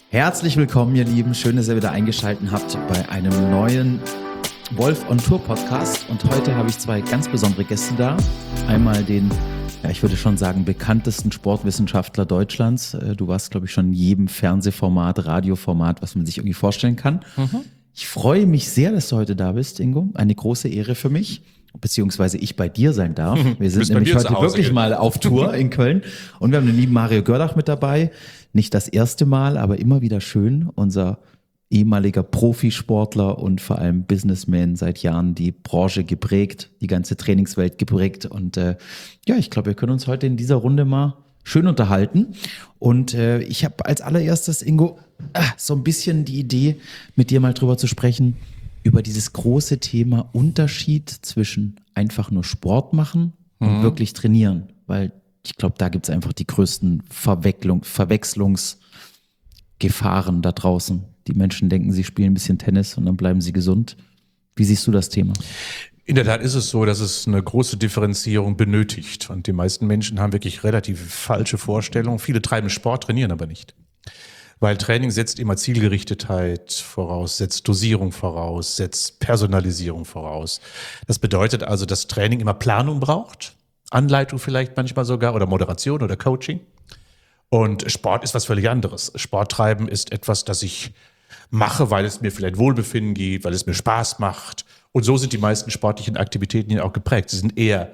Herzlich willkommen, ihr Lieben. Schön, dass ihr wieder eingeschaltet habt bei einem neuen Wolf on Tour Podcast. Und heute habe ich zwei ganz besondere Gäste da. Einmal den, ich würde schon sagen, bekanntesten Sportwissenschaftler Deutschlands. Du warst, glaube ich, schon in jedem Fernsehformat, Radioformat, was man sich irgendwie vorstellen kann. Ich freue mich sehr, dass du heute da bist, Ingo. Eine große Ehre für mich, beziehungsweise ich bei dir sein darf. Wir sind nämlich heute wirklich mal auf Tour in Köln. Und wir haben den lieben Mario Gördach mit dabei. Nicht das erste Mal, aber immer wieder schön. Unser ehemaliger Profisportler und vor allem Businessman, seit Jahren die Branche geprägt, die ganze Trainingswelt geprägt. Und ich glaube, wir können uns heute in dieser Runde mal schön unterhalten. Und ich habe als allererstes, Ingo, so ein bisschen die Idee, mit dir mal drüber zu sprechen, über dieses große Thema Unterschied zwischen einfach nur Sport machen und wirklich trainieren. Weil ich glaube, da gibt es einfach die größten Verwechslungsgefahren da draußen. Die Menschen denken, sie spielen ein bisschen Tennis und dann bleiben sie gesund. Wie siehst du das Thema? In der Tat ist es so, dass es eine große Differenzierung benötigt. Und die meisten Menschen haben wirklich relativ falsche Vorstellungen. Viele treiben Sport, trainieren aber nicht. Weil Training setzt immer Zielgerichtetheit voraus, setzt Dosierung voraus, setzt Personalisierung voraus. Das bedeutet also, dass Training immer Planung braucht, Anleitung vielleicht manchmal sogar oder Moderation oder Coaching. Und Sport ist was völlig anderes. Sport treiben ist etwas, das ich mache, weil es mir vielleicht Wohlbefinden gibt, weil es mir Spaß macht. Und so sind die meisten sportlichen Aktivitäten ja auch geprägt. Sie sind eher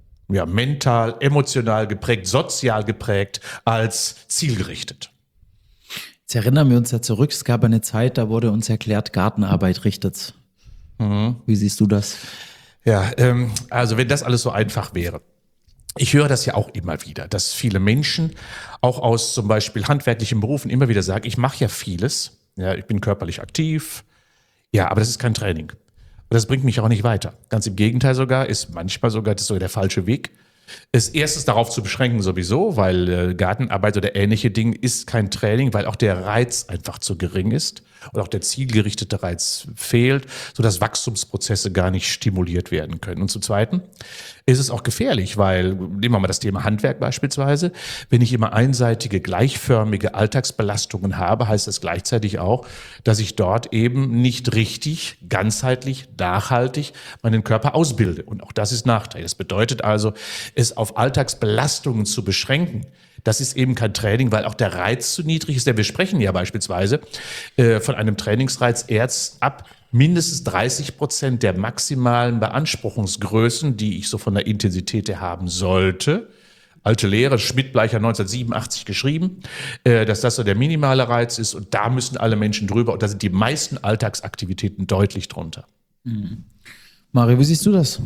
mental, emotional geprägt, sozial geprägt als zielgerichtet. Jetzt erinnern wir uns ja zurück, es gab eine Zeit, da wurde uns erklärt, Gartenarbeit richtet's. Wie siehst du das? Ja, also wenn das alles so einfach wäre. Ich höre das ja auch immer wieder, dass viele Menschen auch aus zum Beispiel handwerklichen Berufen immer wieder sagen, ich mache ja vieles, ja, ich bin körperlich aktiv, ja, aber das ist kein Training. Und das bringt mich auch nicht weiter. Ganz im Gegenteil sogar, ist manchmal sogar das sogar der falsche Weg. Es erstens darauf zu beschränken sowieso, weil Gartenarbeit oder ähnliche Dinge ist kein Training, weil auch der Reiz einfach zu gering ist und auch der zielgerichtete Reiz fehlt, sodass Wachstumsprozesse gar nicht stimuliert werden können. Und zum Zweiten ist es auch gefährlich, weil, nehmen wir mal das Thema Handwerk beispielsweise, wenn ich immer einseitige, gleichförmige Alltagsbelastungen habe, heißt das gleichzeitig auch, dass ich dort eben nicht richtig, ganzheitlich, nachhaltig meinen Körper ausbilde. Und auch das ist Nachteil. Das bedeutet also, es auf Alltagsbelastungen zu beschränken, das ist eben kein Training, weil auch der Reiz zu niedrig ist. Denn wir sprechen ja beispielsweise von einem Trainingsreiz erst ab mindestens 30% der maximalen Beanspruchungsgrößen, die ich so von der Intensität her haben sollte. Alte Lehre, Schmidt-Bleicher 1987 geschrieben, dass das so der minimale Reiz ist. Und da müssen alle Menschen drüber. Und da sind die meisten Alltagsaktivitäten deutlich drunter. Mario, wie siehst du das?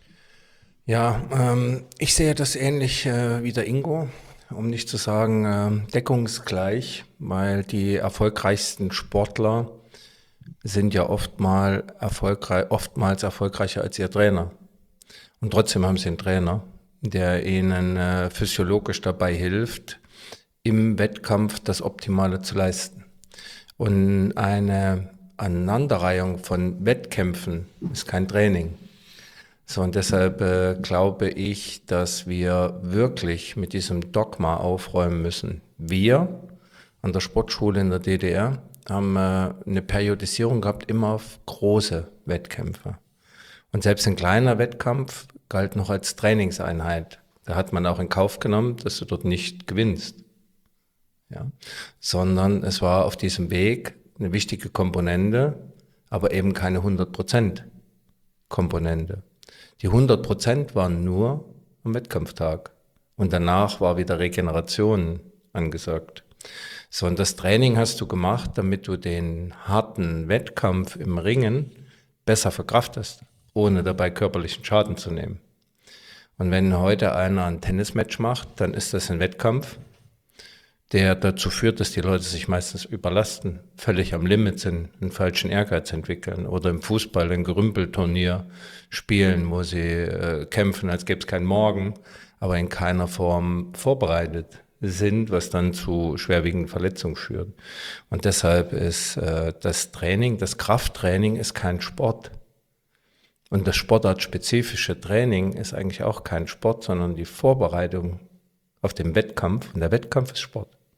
Ja, ich sehe das ähnlich wie der Ingo, um nicht zu sagen deckungsgleich, weil die erfolgreichsten Sportler sind ja oftmals erfolgreicher als ihr Trainer. Und trotzdem haben sie einen Trainer, der ihnen physiologisch dabei hilft, im Wettkampf das Optimale zu leisten. Und eine Aneinanderreihung von Wettkämpfen ist kein Training. So, und deshalb glaube ich, dass wir wirklich mit diesem Dogma aufräumen müssen. Wir an der Sportschule in der DDR haben eine Periodisierung gehabt, immer auf große Wettkämpfe. Und selbst ein kleiner Wettkampf galt noch als Trainingseinheit. Da hat man auch in Kauf genommen, dass du dort nicht gewinnst. Ja? Sondern es war auf diesem Weg eine wichtige Komponente, aber eben keine 100% Komponente. Die 100% waren nur am Wettkampftag. Und danach war wieder Regeneration angesagt. So, und das Training hast du gemacht, damit du den harten Wettkampf im Ringen besser verkraftest, ohne dabei körperlichen Schaden zu nehmen. Und wenn heute einer ein Tennismatch macht, dann ist das ein Wettkampf, der dazu führt, dass die Leute sich meistens überlasten, völlig am Limit sind, einen falschen Ehrgeiz entwickeln oder im Fußball ein Gerümpelturnier spielen, wo sie kämpfen, als gäbe es keinen Morgen, aber in keiner Form vorbereitet sind, was dann zu schwerwiegenden Verletzungen führt. Und deshalb ist das Training, das Krafttraining ist kein Sport. Und das sportartspezifische Training ist eigentlich auch kein Sport, sondern die Vorbereitung auf den Wettkampf. Und der Wettkampf ist Sport.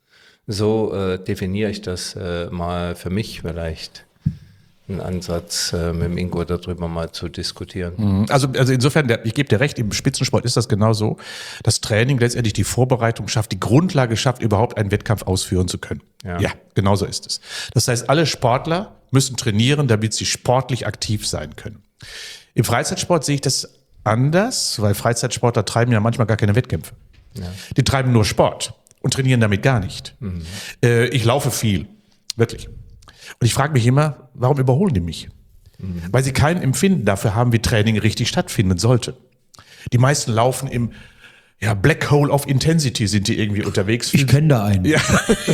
So definiere ich das mal für mich vielleicht. Ein Ansatz, mit dem Ingo darüber mal zu diskutieren. Also insofern, ich gebe dir recht, im Spitzensport ist das genauso. Das Training letztendlich die Vorbereitung schafft, die Grundlage schafft, überhaupt einen Wettkampf ausführen zu können. Ja, genau so ist es. Das heißt, alle Sportler müssen trainieren, damit sie sportlich aktiv sein können. Im Freizeitsport sehe ich das anders, weil Freizeitsportler treiben ja manchmal gar keine Wettkämpfe. Ja. Die treiben nur Sport und trainieren damit gar nicht. Ich laufe viel, wirklich. Und ich frage mich immer, warum überholen die mich? Weil sie kein Empfinden dafür haben, wie Training richtig stattfinden sollte. Die meisten laufen im Black Hole of Intensity sind die irgendwie unterwegs. Ich kenne da einen. Ja,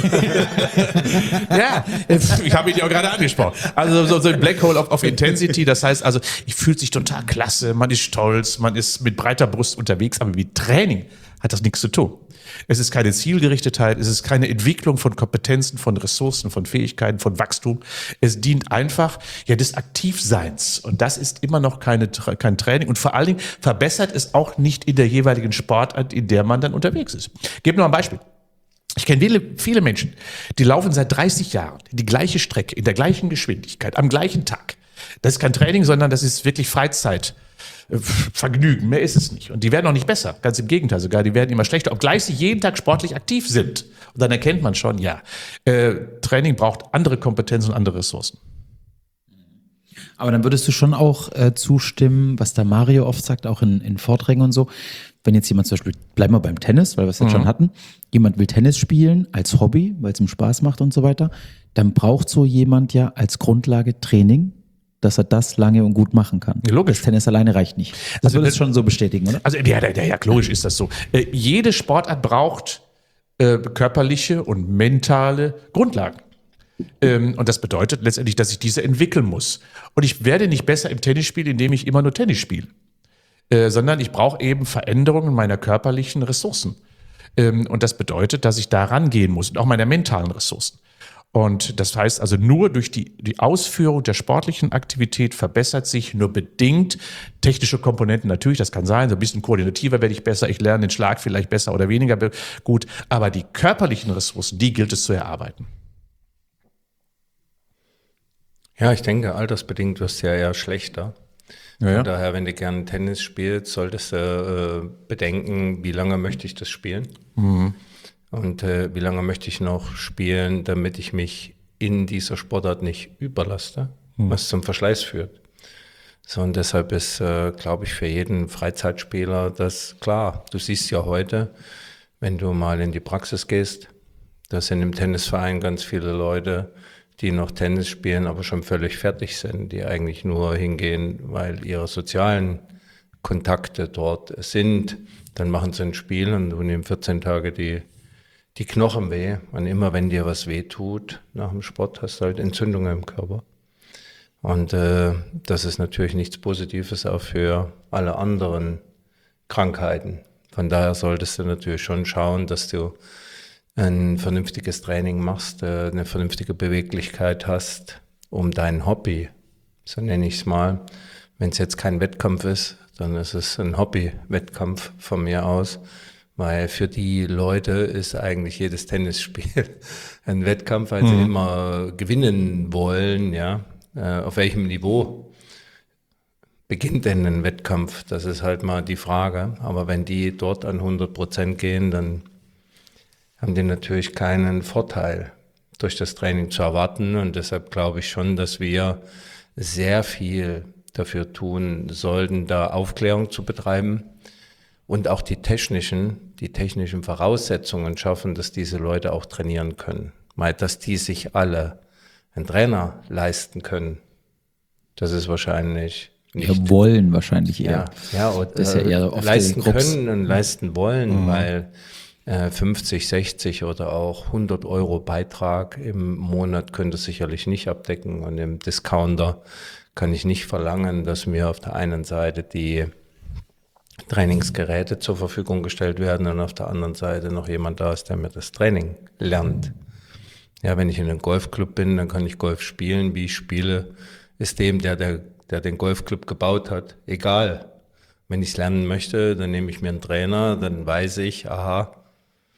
ich habe ihn ja auch gerade angesprochen. Also so ein Black Hole of Intensity, das heißt also, ich fühle sich total klasse, man ist stolz, man ist mit breiter Brust unterwegs, aber mit Training hat das nichts zu tun. Es ist keine Zielgerichtetheit, es ist keine Entwicklung von Kompetenzen, von Ressourcen, von Fähigkeiten, von Wachstum. Es dient einfach des Aktivseins. Und das ist immer noch kein Training. Und vor allen Dingen verbessert es auch nicht in der jeweiligen Sportart, in der man dann unterwegs ist. Ich gebe noch ein Beispiel. Ich kenne viele Menschen, die laufen seit 30 Jahren die gleiche Strecke, in der gleichen Geschwindigkeit, am gleichen Tag. Das ist kein Training, sondern das ist wirklich Freizeit. Vergnügen, mehr ist es nicht. Und die werden auch nicht besser, ganz im Gegenteil sogar, die werden immer schlechter, obgleich sie jeden Tag sportlich aktiv sind. Und dann erkennt man schon, Training braucht andere Kompetenzen und andere Ressourcen. Aber dann würdest du schon auch zustimmen, was der Mario oft sagt, auch in Vorträgen und so, wenn jetzt jemand zum Beispiel, bleiben wir beim Tennis, weil wir es jetzt schon hatten, jemand will Tennis spielen als Hobby, weil es ihm Spaß macht und so weiter, dann braucht so jemand ja als Grundlage Training, dass er das lange und gut machen kann. Logisch. Das Tennis alleine reicht nicht. Das würdest du schon so bestätigen, oder? Also logisch ist das so. Jede Sportart braucht körperliche und mentale Grundlagen. Und das bedeutet letztendlich, dass ich diese entwickeln muss. Und ich werde nicht besser im Tennis spielen, indem ich immer nur Tennis spiele. Sondern ich brauche eben Veränderungen meiner körperlichen Ressourcen. Und das bedeutet, dass ich da rangehen muss und auch meiner mentalen Ressourcen. Und das heißt also, nur durch die Ausführung der sportlichen Aktivität verbessert sich nur bedingt technische Komponenten. Natürlich, das kann sein, so ein bisschen koordinativer werde ich besser, ich lerne den Schlag vielleicht besser oder weniger gut. Aber die körperlichen Ressourcen, die gilt es zu erarbeiten. Ja, ich denke, altersbedingt wirst du ja eher schlechter. Von daher, wenn du gerne Tennis spielst, solltest du bedenken, wie lange möchte ich das spielen? Und wie lange möchte ich noch spielen, damit ich mich in dieser Sportart nicht überlaste, was zum Verschleiß führt. So, und deshalb ist, glaube ich, für jeden Freizeitspieler das klar. Du siehst ja heute, wenn du mal in die Praxis gehst, da sind im Tennisverein ganz viele Leute, die noch Tennis spielen, aber schon völlig fertig sind, die eigentlich nur hingehen, weil ihre sozialen Kontakte dort sind. Dann machen sie ein Spiel und du nimmst 14 Tage die Knochen weh. Und immer wenn dir was weh tut nach dem Sport, hast du halt Entzündungen im Körper. Und das ist natürlich nichts Positives auch für alle anderen Krankheiten. Von daher solltest du natürlich schon schauen, dass du ein vernünftiges Training machst, eine vernünftige Beweglichkeit hast, um dein Hobby, so nenne ich es mal, wenn es jetzt kein Wettkampf ist, dann ist es ein Hobby-Wettkampf von mir aus, weil für die Leute ist eigentlich jedes Tennisspiel ein Wettkampf, weil sie immer gewinnen wollen, ja. Auf welchem Niveau beginnt denn ein Wettkampf? Das ist halt mal die Frage. Aber wenn die dort an 100% gehen, dann haben die natürlich keinen Vorteil durch das Training zu erwarten. Und deshalb glaube ich schon, dass wir sehr viel dafür tun sollten, da Aufklärung zu betreiben und auch die technischen Voraussetzungen schaffen, dass diese Leute auch trainieren können. Weil dass die sich alle einen Trainer leisten können, das ist wahrscheinlich nicht. Ja, wollen wahrscheinlich eher. Ja, das ist ja eher oft leisten können und leisten wollen, weil 50, 60 oder auch 100 Euro Beitrag im Monat könnte sicherlich nicht abdecken. Und im Discounter kann ich nicht verlangen, dass mir auf der einen Seite die Trainingsgeräte zur Verfügung gestellt werden und auf der anderen Seite noch jemand da ist, der mir das Training lernt. Ja, wenn ich in einem Golfclub bin, dann kann ich Golf spielen. Wie ich spiele, ist dem, der den Golfclub gebaut hat, egal. Wenn ich es lernen möchte, dann nehme ich mir einen Trainer, dann weiß ich, aha,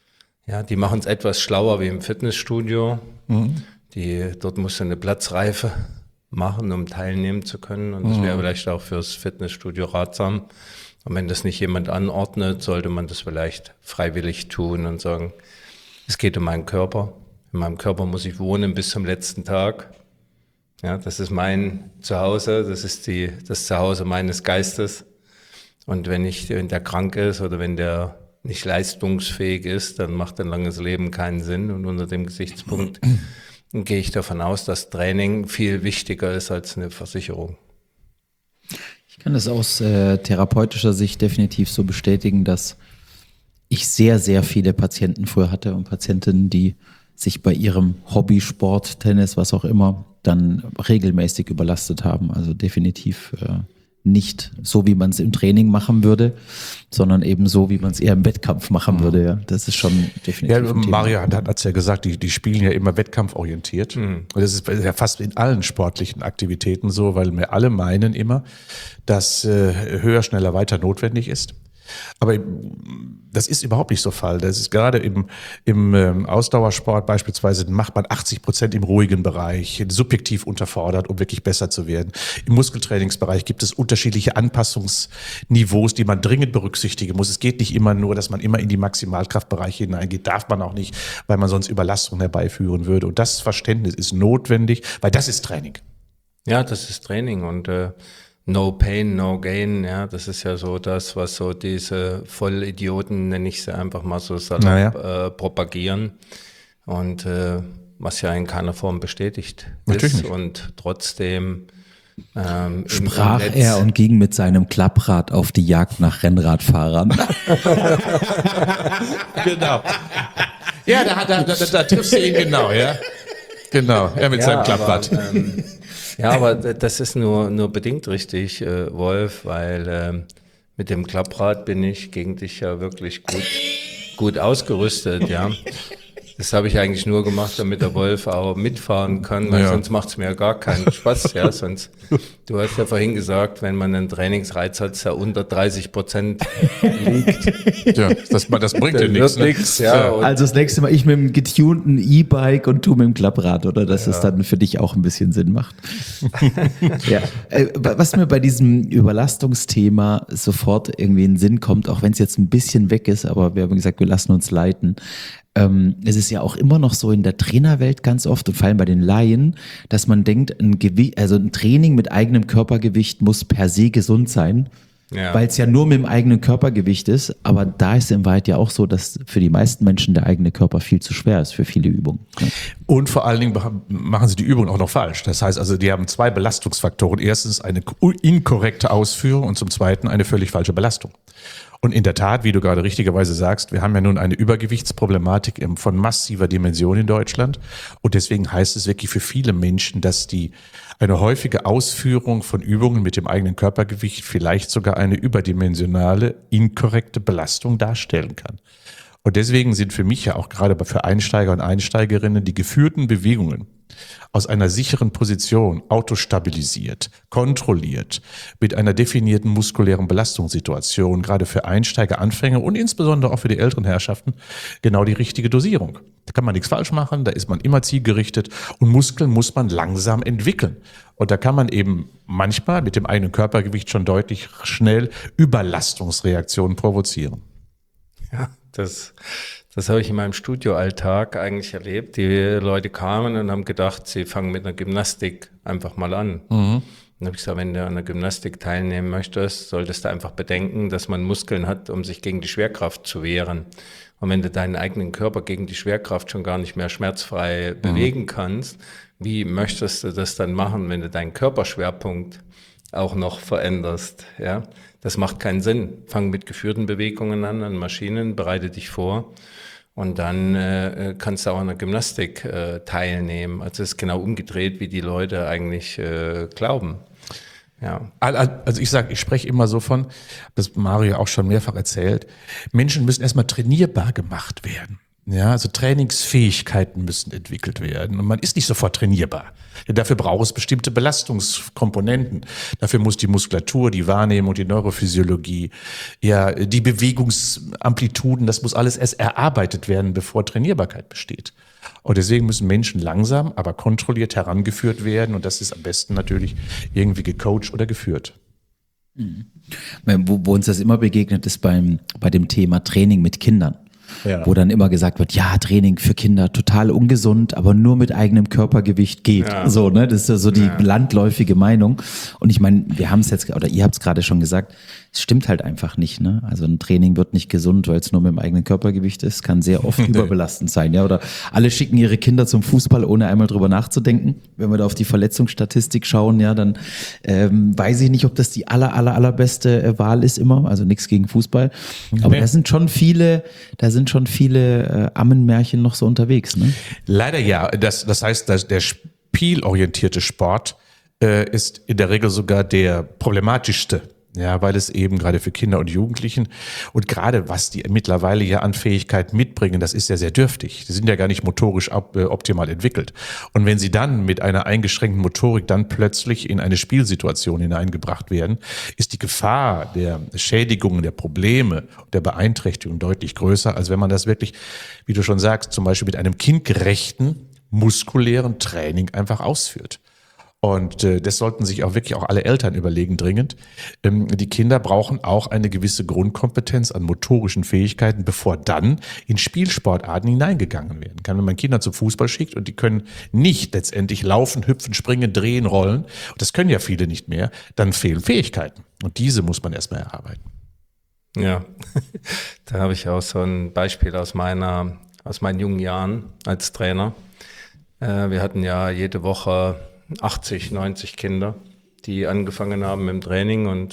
Ja, die machen es etwas schlauer wie im Fitnessstudio. Dort musst du eine Platzreife machen, um teilnehmen zu können. Und das wäre vielleicht auch fürs Fitnessstudio ratsam. Und wenn das nicht jemand anordnet, sollte man das vielleicht freiwillig tun und sagen, es geht um meinen Körper. In meinem Körper muss ich wohnen bis zum letzten Tag. Ja, das ist mein Zuhause, das ist das Zuhause meines Geistes. Und wenn der krank ist oder wenn der nicht leistungsfähig ist, dann macht ein langes Leben keinen Sinn. Und unter dem Gesichtspunkt gehe ich davon aus, dass Training viel wichtiger ist als eine Versicherung. Ich kann das aus therapeutischer Sicht definitiv so bestätigen, dass ich sehr, sehr viele Patienten früher hatte und Patientinnen, die sich bei ihrem Hobby, Sport, Tennis, was auch immer, dann regelmäßig überlastet haben. Also definitiv nicht so, wie man es im Training machen würde, sondern eben so, wie man es eher im Wettkampf machen würde. Ja, das ist schon definitiv. Ja, Mario hat es ja gesagt, die spielen ja immer wettkampforientiert. Und das ist ja fast in allen sportlichen Aktivitäten so, weil wir alle meinen immer, dass höher, schneller, weiter notwendig ist. Aber das ist überhaupt nicht so der Fall. Das ist gerade im Ausdauersport beispielsweise, macht man 80% im ruhigen Bereich, subjektiv unterfordert, um wirklich besser zu werden. Im Muskeltrainingsbereich gibt es unterschiedliche Anpassungsniveaus, die man dringend berücksichtigen muss. Es geht nicht immer nur, dass man immer in die Maximalkraftbereiche hineingeht. Darf man auch nicht, weil man sonst Überlastung herbeiführen würde. Und das Verständnis ist notwendig, weil das ist Training. Ja, das ist Training und No pain, no gain, ja, das ist ja so das, was so diese Vollidioten, nenne ich sie einfach mal so salopp, propagieren und was ja in keiner Form bestätigt ist und trotzdem sprach er und ging mit seinem Klapprad auf die Jagd nach Rennradfahrern. Genau. Ja, da triffst du ihn genau, ja. Genau, er mit seinem Klapprad. Ja, aber das ist nur bedingt richtig, Wolf, weil mit dem Klapprad bin ich gegen dich ja wirklich gut ausgerüstet, ja. Das habe ich eigentlich nur gemacht, damit der Wolf auch mitfahren kann, weil sonst macht es mir ja gar keinen Spaß, ja. Sonst, du hast ja vorhin gesagt, wenn man einen Trainingsreiz hat, der unter 30% liegt. Ja, das bringt dir nichts. Nix, ja. Also das nächste Mal ich mit dem getunten E-Bike und du mit dem Klapprad, oder? Dass es dann für dich auch ein bisschen Sinn macht. Ja. Was mir bei diesem Überlastungsthema sofort irgendwie in den Sinn kommt, auch wenn es jetzt ein bisschen weg ist, aber wir haben gesagt, wir lassen uns leiten. Es ist ja auch immer noch so in der Trainerwelt ganz oft und vor allem bei den Laien, dass man denkt, ein Training mit eigenem Körpergewicht muss per se gesund sein, weil es ja nur mit dem eigenen Körpergewicht ist. Aber da ist in Wahrheit ja auch so, dass für die meisten Menschen der eigene Körper viel zu schwer ist für viele Übungen. Und vor allen Dingen machen sie die Übung auch noch falsch. Das heißt also, die haben zwei Belastungsfaktoren. Erstens eine inkorrekte Ausführung und zum Zweiten eine völlig falsche Belastung. Und in der Tat, wie du gerade richtigerweise sagst, wir haben ja nun eine Übergewichtsproblematik von massiver Dimension in Deutschland. Und deswegen heißt es wirklich für viele Menschen, dass eine häufige Ausführung von Übungen mit dem eigenen Körpergewicht vielleicht sogar eine überdimensionale, inkorrekte Belastung darstellen kann. Und deswegen sind für mich ja auch gerade für Einsteiger und Einsteigerinnen die geführten Bewegungen aus einer sicheren Position, autostabilisiert, kontrolliert, mit einer definierten muskulären Belastungssituation, gerade für Einsteiger, Anfänger und insbesondere auch für die älteren Herrschaften, genau die richtige Dosierung. Da kann man nichts falsch machen, da ist man immer zielgerichtet und Muskeln muss man langsam entwickeln. Und da kann man eben manchmal mit dem eigenen Körpergewicht schon deutlich schnell Überlastungsreaktionen provozieren. Ja, das habe ich in meinem Studioalltag eigentlich erlebt. Die Leute kamen und haben gedacht, sie fangen mit einer Gymnastik einfach mal an. Dann habe ich gesagt, wenn du an der Gymnastik teilnehmen möchtest, solltest du einfach bedenken, dass man Muskeln hat, um sich gegen die Schwerkraft zu wehren. Und wenn du deinen eigenen Körper gegen die Schwerkraft schon gar nicht mehr schmerzfrei bewegen kannst, wie möchtest du das dann machen, wenn du deinen Körperschwerpunkt auch noch veränderst? Ja, das macht keinen Sinn. Fang mit geführten Bewegungen an Maschinen, bereite dich vor. Und dann kannst du auch an der Gymnastik teilnehmen. Also es ist genau umgedreht, wie die Leute eigentlich glauben. Ja. Also ich spreche immer so von, das Mario auch schon mehrfach erzählt, Menschen müssen erstmal trainierbar gemacht werden. Ja, also Trainingsfähigkeiten müssen entwickelt werden und man ist nicht sofort trainierbar. Denn dafür braucht es bestimmte Belastungskomponenten. Dafür muss die Muskulatur, die Wahrnehmung, die Neurophysiologie, ja, die Bewegungsamplituden, das muss alles erst erarbeitet werden, bevor Trainierbarkeit besteht. Und deswegen müssen Menschen langsam, aber kontrolliert herangeführt werden und das ist am besten natürlich irgendwie gecoacht oder geführt. Wo uns das immer begegnet, ist bei dem Thema Training mit Kindern. Ja. Wo dann immer gesagt wird, ja, Training für Kinder total ungesund, aber nur mit eigenem Körpergewicht geht. Ja. So, ne? Das ist ja so die landläufige Meinung. Und ich meine, wir haben es jetzt, oder ihr habt es gerade schon gesagt, es stimmt halt einfach nicht, ne? Also ein Training wird nicht gesund, weil es nur mit dem eigenen Körpergewicht ist, kann sehr oft überbelastend sein, ja? Oder alle schicken ihre Kinder zum Fußball, ohne einmal drüber nachzudenken. Wenn wir da auf die Verletzungsstatistik schauen, ja, dann weiß ich nicht, ob das die allerbeste Wahl ist immer, also nichts gegen Fußball. Aber da sind schon viele Ammenmärchen noch so unterwegs, ne? Leider ja. Das heißt, dass der spielorientierte Sport ist in der Regel sogar der problematischste. Ja, weil es eben gerade für Kinder und Jugendlichen und gerade was die mittlerweile ja an Fähigkeiten mitbringen, das ist ja sehr dürftig. Die sind ja gar nicht motorisch optimal entwickelt. Und wenn sie dann mit einer eingeschränkten Motorik dann plötzlich in eine Spielsituation hineingebracht werden, ist die Gefahr der Schädigungen, der Probleme, der Beeinträchtigung deutlich größer, als wenn man das wirklich, wie du schon sagst, zum Beispiel mit einem kindgerechten, muskulären Training einfach ausführt. Und das sollten sich auch wirklich auch alle Eltern überlegen dringend. Die Kinder brauchen auch eine gewisse Grundkompetenz an motorischen Fähigkeiten, bevor dann in Spielsportarten hineingegangen werden kann. Wenn man Kinder zum Fußball schickt und die können nicht letztendlich laufen, hüpfen, springen, drehen, rollen, und das können ja viele nicht mehr, dann fehlen Fähigkeiten. Und diese muss man erstmal erarbeiten. Ja, da habe ich auch so ein Beispiel aus meinen jungen Jahren als Trainer. Wir hatten ja jede Woche 80, 90 Kinder, die angefangen haben mit dem Training und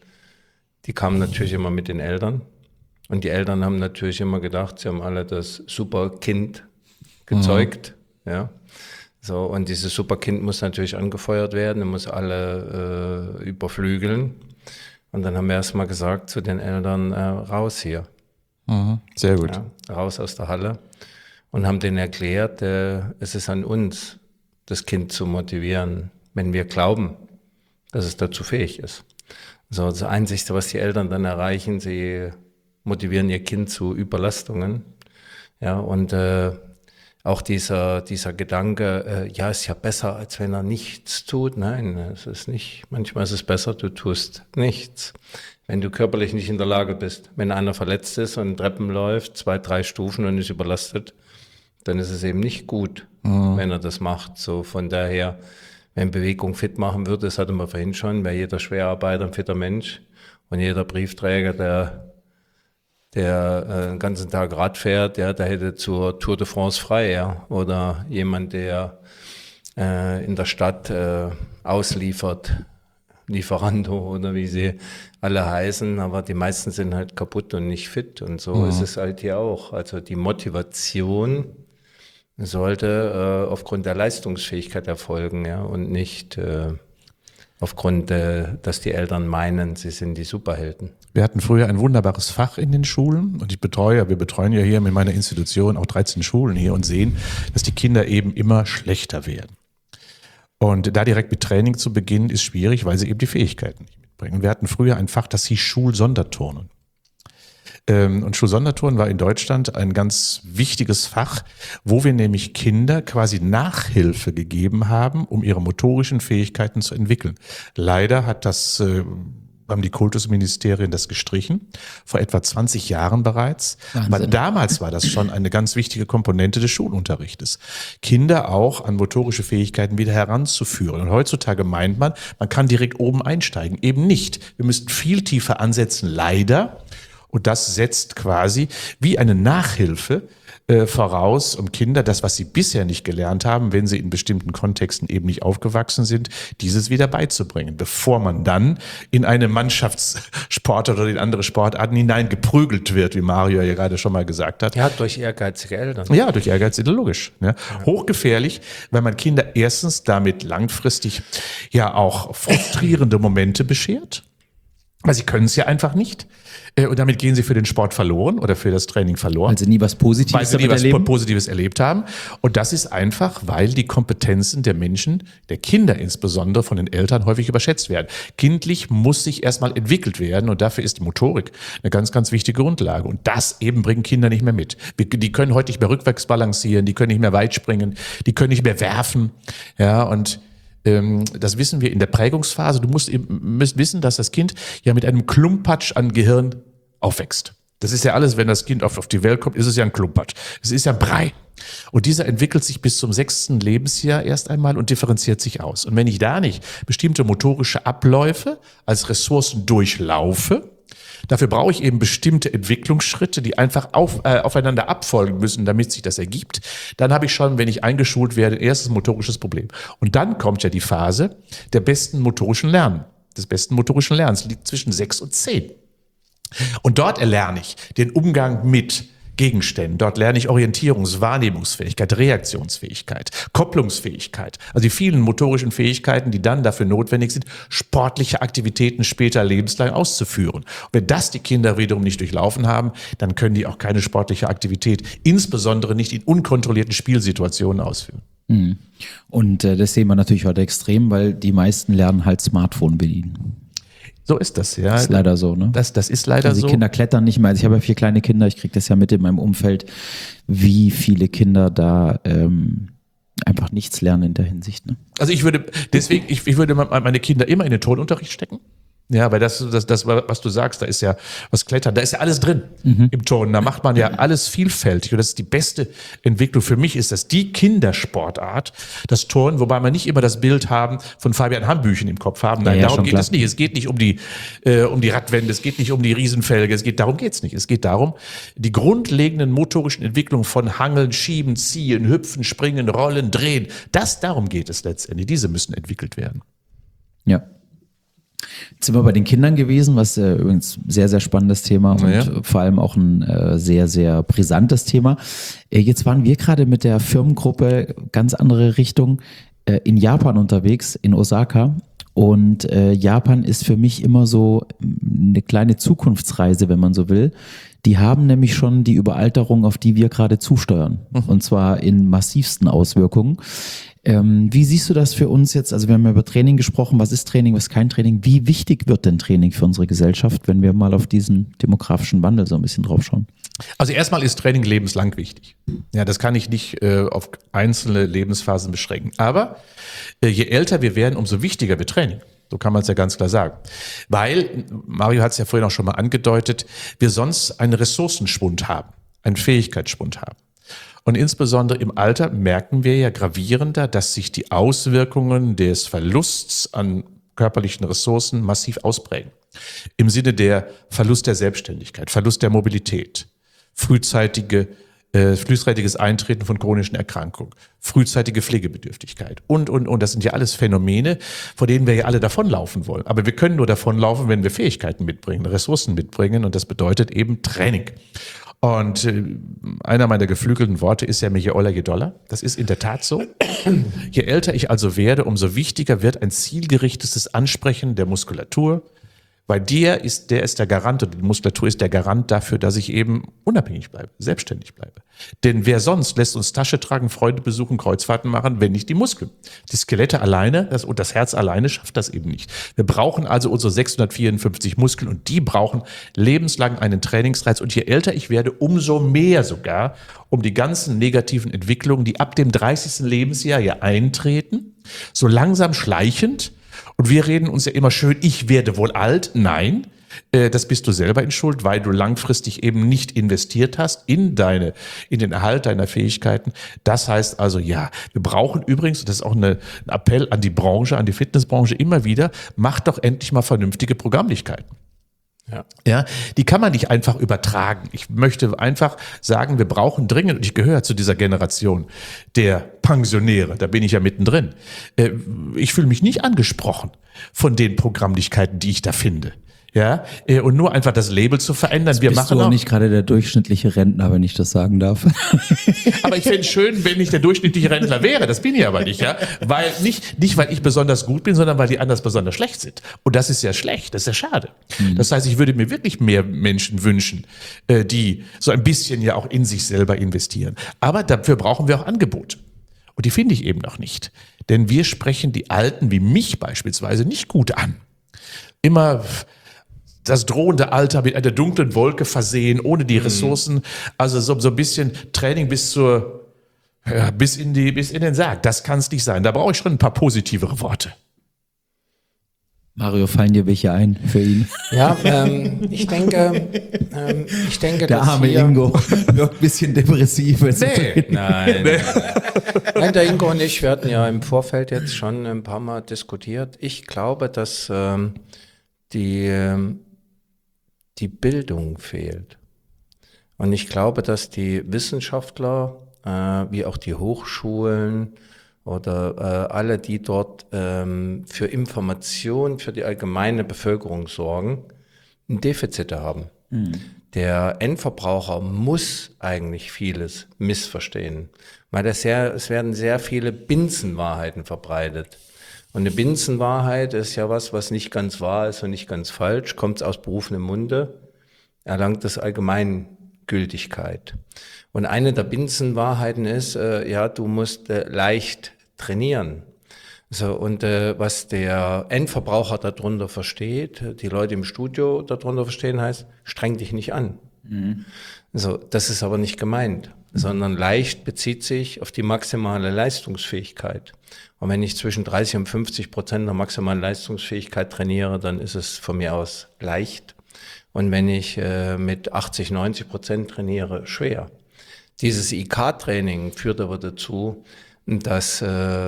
die kamen natürlich immer mit den Eltern. Und die Eltern haben natürlich immer gedacht, sie haben alle das super Kind gezeugt. Ja. So, und dieses super Kind muss natürlich angefeuert werden, muss alle überflügeln. Und dann haben wir erstmal gesagt zu den Eltern, raus hier. Sehr gut. Ja, raus aus der Halle. Und haben denen erklärt, es ist an uns, das Kind zu motivieren, wenn wir glauben, dass es dazu fähig ist. So, das Einzige, was die Eltern dann erreichen, sie motivieren ihr Kind zu Überlastungen. Ja, und auch dieser Gedanke, ja, ist ja besser, als wenn er nichts tut. Nein, es ist nicht. Manchmal ist es besser, du tust nichts. Wenn du körperlich nicht in der Lage bist, wenn einer verletzt ist und Treppen läuft, 2, 3 Stufen und ist überlastet, dann ist es eben nicht gut, wenn er das macht. So von daher, wenn Bewegung fit machen würde, das hatten wir vorhin schon, wäre jeder Schwerarbeiter ein fitter Mensch und jeder Briefträger, der den ganzen Tag Rad fährt, ja, der hätte zur Tour de France frei, ja. Oder jemand, der in der Stadt ausliefert, Lieferando oder wie sie alle heißen, aber die meisten sind halt kaputt und nicht fit und so ist es halt hier auch. Also die Motivation sollte aufgrund der Leistungsfähigkeit erfolgen, ja, und nicht aufgrund, dass die Eltern meinen, sie sind die Superhelden. Wir hatten früher ein wunderbares Fach in den Schulen und wir betreuen ja hier mit meiner Institution auch 13 Schulen hier und sehen, dass die Kinder eben immer schlechter werden. Und da direkt mit Training zu beginnen, ist schwierig, weil sie eben die Fähigkeiten nicht mitbringen. Wir hatten früher ein Fach, das hieß Schulsonderturnen. Und Schulsonderturnen war in Deutschland ein ganz wichtiges Fach, wo wir nämlich Kinder quasi Nachhilfe gegeben haben, um ihre motorischen Fähigkeiten zu entwickeln. Leider haben die Kultusministerien das gestrichen, vor etwa 20 Jahren bereits. Wahnsinn. Aber damals war das schon eine ganz wichtige Komponente des Schulunterrichtes. Kinder auch an motorische Fähigkeiten wieder heranzuführen. Und heutzutage meint man kann direkt oben einsteigen. Eben nicht. Wir müssen viel tiefer ansetzen, leider. Und das setzt quasi wie eine Nachhilfe voraus, um Kinder das, was sie bisher nicht gelernt haben, wenn sie in bestimmten Kontexten eben nicht aufgewachsen sind, dieses wieder beizubringen, bevor man dann in eine Mannschaftssportart oder in andere Sportarten hineingeprügelt wird, wie Mario ja gerade schon mal gesagt hat. Ja, durch ehrgeizige Eltern. Ja, durch Ehrgeiz, logisch. Ja. Hochgefährlich, weil man Kinder erstens damit langfristig ja auch frustrierende Momente beschert. Weil sie können es ja einfach nicht. Und damit gehen sie für den Sport verloren oder für das Training verloren. Weil sie nie was Positives Weil sie nie was erleben. Positives erlebt haben. Und das ist einfach, weil die Kompetenzen der Menschen, der Kinder insbesondere, von den Eltern häufig überschätzt werden. Kindlich muss sich erstmal entwickelt werden und dafür ist die Motorik eine ganz, ganz wichtige Grundlage. Und das eben bringen Kinder nicht mehr mit. Die können heute nicht mehr rückwärts balancieren, die können nicht mehr weit springen, die können nicht mehr werfen. Ja, und das wissen wir in der Prägungsphase. Du musst wissen, dass das Kind ja mit einem Klumpatsch an Gehirn aufwächst. Das ist ja alles, wenn das Kind auf die Welt kommt, ist es ja ein Klumpatsch. Es ist ja ein Brei. Und dieser entwickelt sich bis zum 6. Lebensjahr erst einmal und differenziert sich aus. Und wenn ich da nicht bestimmte motorische Abläufe als Ressourcen durchlaufe, dafür brauche ich eben bestimmte Entwicklungsschritte, die einfach aufeinander abfolgen müssen, damit sich das ergibt. Dann habe ich schon, wenn ich eingeschult werde, ein erstes motorisches Problem. Und dann kommt ja die Phase der besten motorischen Lernen. Des besten motorischen Lernens liegt zwischen 6 und 10. Und dort erlerne ich den Umgang mit Gegenständen. Dort lerne ich Orientierungs-, Wahrnehmungsfähigkeit, Reaktionsfähigkeit, Kopplungsfähigkeit. Also die vielen motorischen Fähigkeiten, die dann dafür notwendig sind, sportliche Aktivitäten später lebenslang auszuführen. Und wenn das die Kinder wiederum nicht durchlaufen haben, dann können die auch keine sportliche Aktivität, insbesondere nicht in unkontrollierten Spielsituationen ausführen. Und das sehen wir natürlich heute extrem, weil die meisten lernen halt Smartphone bedienen. So ist das, ja. Das ist leider so, ne? Das ist leider also so. Die Kinder klettern nicht mehr. Also ich habe ja 4 kleine Kinder, ich kriege das ja mit in meinem Umfeld, wie viele Kinder da einfach nichts lernen in der Hinsicht. Ne? Also ich würde meine Kinder immer in den Turnunterricht stecken. Ja, weil das, was du sagst, da ist ja was Klettern, da ist ja alles drin im Turnen. Da macht man ja alles vielfältig. Und das ist die beste Entwicklung. Für mich ist das die Kindersportart, das Turnen, wobei man nicht immer das Bild haben von Fabian Hambüchen im Kopf haben. Nein, ja, darum geht klar. es nicht. Es geht nicht um die Radwände, es geht nicht um die Riesenfelge, darum geht's nicht. Es geht darum, die grundlegenden motorischen Entwicklungen von Hangeln, Schieben, Ziehen, Hüpfen, Springen, Rollen, Drehen. Darum geht es letztendlich. Diese müssen entwickelt werden. Ja. Jetzt sind wir bei den Kindern gewesen, was übrigens sehr, sehr spannendes Thema und vor allem auch ein sehr, sehr brisantes Thema. Jetzt waren wir gerade mit der Firmengruppe ganz andere Richtung in Japan unterwegs, in Osaka. Und Japan ist für mich immer so eine kleine Zukunftsreise, wenn man so will. Die haben nämlich schon die Überalterung, auf die wir gerade zusteuern. Und zwar in massivsten Auswirkungen. Wie siehst du das für uns jetzt? Also wir haben ja über Training gesprochen. Was ist Training, was ist kein Training? Wie wichtig wird denn Training für unsere Gesellschaft, wenn wir mal auf diesen demografischen Wandel so ein bisschen drauf schauen? Also erstmal ist Training lebenslang wichtig. Ja, das kann ich nicht auf einzelne Lebensphasen beschränken. Aber je älter wir werden, umso wichtiger wird Training. So kann man es ja ganz klar sagen. Weil, Mario hat es ja vorhin auch schon mal angedeutet, wir sonst einen Ressourcenschwund haben, einen Fähigkeitsschwund haben. Und insbesondere im Alter merken wir ja gravierender, dass sich die Auswirkungen des Verlusts an körperlichen Ressourcen massiv ausprägen. Im Sinne der Verlust der Selbstständigkeit, Verlust der Mobilität, frühzeitiges Eintreten von chronischen Erkrankungen, frühzeitige Pflegebedürftigkeit und. Das sind ja alles Phänomene, vor denen wir ja alle davonlaufen wollen. Aber wir können nur davonlaufen, wenn wir Fähigkeiten mitbringen, Ressourcen mitbringen und das bedeutet eben Training. Und einer meiner geflügelten Worte ist ja je oller, je doller. Das ist in der Tat so. Je älter ich also werde, umso wichtiger wird ein zielgerichtetes Ansprechen der Muskulatur, weil der ist der Garant, und die Muskulatur ist der Garant dafür, dass ich eben unabhängig bleibe, selbstständig bleibe. Denn wer sonst lässt uns Tasche tragen, Freunde besuchen, Kreuzfahrten machen, wenn nicht die Muskeln? Die Skelette alleine und das Herz alleine schafft das eben nicht. Wir brauchen also unsere 654 Muskeln und die brauchen lebenslang einen Trainingsreiz. Und je älter ich werde, umso mehr sogar, um die ganzen negativen Entwicklungen, die ab dem 30. Lebensjahr ja eintreten, so langsam schleichend. Und wir reden uns ja immer schön, ich werde wohl alt. Nein, das bist du selber in Schuld, weil du langfristig eben nicht investiert hast in den Erhalt deiner Fähigkeiten. Das heißt also, ja, wir brauchen übrigens, und das ist auch ein Appell an die Branche, an die Fitnessbranche immer wieder, macht doch endlich mal vernünftige Programmlichkeiten. Ja, die kann man nicht einfach übertragen. Ich möchte einfach sagen, wir brauchen dringend, und ich gehöre zu dieser Generation der Pensionäre, da bin ich ja mittendrin. Ich fühle mich nicht angesprochen von den Programmlichkeiten, die ich da finde. Ja, und nur einfach das Label zu verändern. Wir Bist machen du auch nicht gerade der durchschnittliche Rentner, wenn ich das sagen darf? Aber ich fände es schön, wenn ich der durchschnittliche Rentner wäre. Das bin ich aber nicht, ja. Weil nicht, weil ich besonders gut bin, sondern weil die anderen besonders schlecht sind. Und das ist ja schlecht, das ist ja schade. Das heißt, ich würde mir wirklich mehr Menschen wünschen, die so ein bisschen ja auch in sich selber investieren. Aber dafür brauchen wir auch Angebote. Und die finde ich eben noch nicht. Denn wir sprechen die Alten wie mich beispielsweise nicht gut an. Immer das drohende Alter mit einer dunklen Wolke versehen, ohne die Ressourcen, also so ein bisschen Training bis in den Sarg. Das kann es nicht sein. Da brauche ich schon ein paar positivere Worte. Mario, fallen dir welche ein für ihn? Ja, ich denke, Der arme Ingo wirkt ein bisschen depressiv. Nein. Nein, der Ingo und ich, wir hatten ja im Vorfeld jetzt schon ein paar Mal diskutiert. Ich glaube, dass die Bildung fehlt. Und ich glaube, dass die Wissenschaftler, wie auch die Hochschulen oder alle, die dort für Information für die allgemeine Bevölkerung sorgen, Defizite haben. Der Endverbraucher muss eigentlich vieles missverstehen, weil es werden sehr viele Binsenwahrheiten verbreitet. Und eine Binsenwahrheit ist ja was nicht ganz wahr ist und nicht ganz falsch, kommt aus berufenem Munde, erlangt das Allgemeingültigkeit. Und eine der Binsenwahrheiten ist, du musst leicht trainieren. So, und was der Endverbraucher darunter versteht, die Leute im Studio darunter verstehen, heißt, streng dich nicht an. So, das ist aber nicht gemeint, sondern leicht bezieht sich auf die maximale Leistungsfähigkeit. Und wenn ich zwischen 30 und 50% der maximalen Leistungsfähigkeit trainiere, dann ist es von mir aus leicht. Und wenn ich mit 80-90% trainiere, schwer. Dieses IK-Training führt aber dazu, dass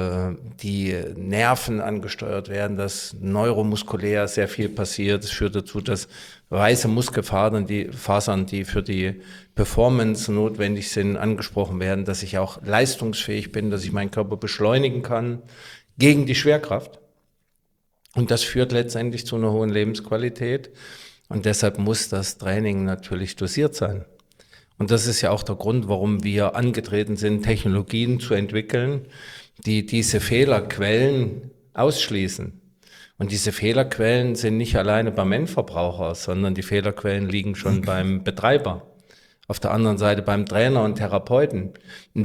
die Nerven angesteuert werden, dass neuromuskulär sehr viel passiert. Es führt dazu, dass weiße Muskelfasern, die für die Performance notwendig sind, angesprochen werden, dass ich auch leistungsfähig bin, dass ich meinen Körper beschleunigen kann gegen die Schwerkraft. Und das führt letztendlich zu einer hohen Lebensqualität. Und deshalb muss das Training natürlich dosiert sein. Und das ist ja auch der Grund, warum wir angetreten sind, Technologien zu entwickeln, die diese Fehlerquellen ausschließen. Und diese Fehlerquellen sind nicht alleine beim Endverbraucher, sondern die Fehlerquellen liegen schon beim Betreiber. Auf der anderen Seite beim Trainer und Therapeuten,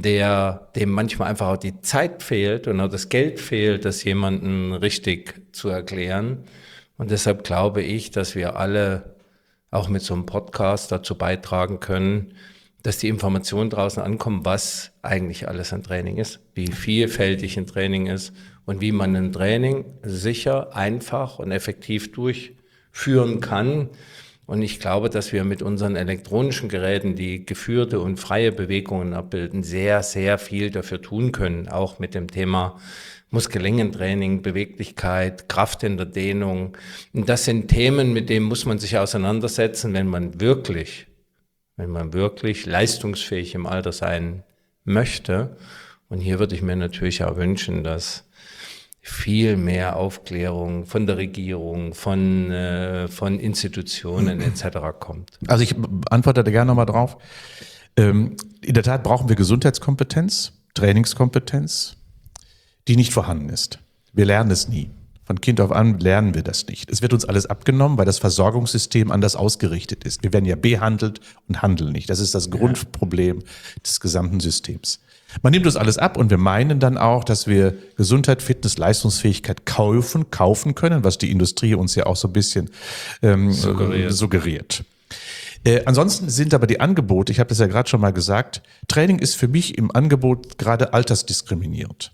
dem manchmal einfach auch die Zeit fehlt und auch das Geld fehlt, das jemandem richtig zu erklären. Und deshalb glaube ich, dass wir alle auch mit so einem Podcast dazu beitragen können, dass die Informationen draußen ankommen, was eigentlich alles ein Training ist, wie vielfältig ein Training ist und wie man ein Training sicher, einfach und effektiv durchführen kann. Und ich glaube, dass wir mit unseren elektronischen Geräten, die geführte und freie Bewegungen abbilden, sehr, sehr viel dafür tun können, auch mit dem Thema Muskellängentraining, Beweglichkeit, Kraft in der Dehnung. Und das sind Themen, mit denen muss man sich auseinandersetzen, wenn man wirklich leistungsfähig im Alter sein möchte. Und hier würde ich mir natürlich auch wünschen, dass viel mehr Aufklärung von der Regierung, von Institutionen etc. kommt. Also ich antworte da gerne nochmal drauf. In der Tat brauchen wir Gesundheitskompetenz, Trainingskompetenz, die nicht vorhanden ist. Wir lernen es nie. Von Kind auf an lernen wir das nicht. Es wird uns alles abgenommen, weil das Versorgungssystem anders ausgerichtet ist. Wir werden ja behandelt und handeln nicht. Das ist das Grundproblem des gesamten Systems. Man nimmt uns alles ab und wir meinen dann auch, dass wir Gesundheit, Fitness, Leistungsfähigkeit kaufen können, was die Industrie uns ja auch so ein bisschen suggeriert. Ansonsten sind aber die Angebote, ich habe das ja gerade schon mal gesagt, Training ist für mich im Angebot gerade altersdiskriminierend.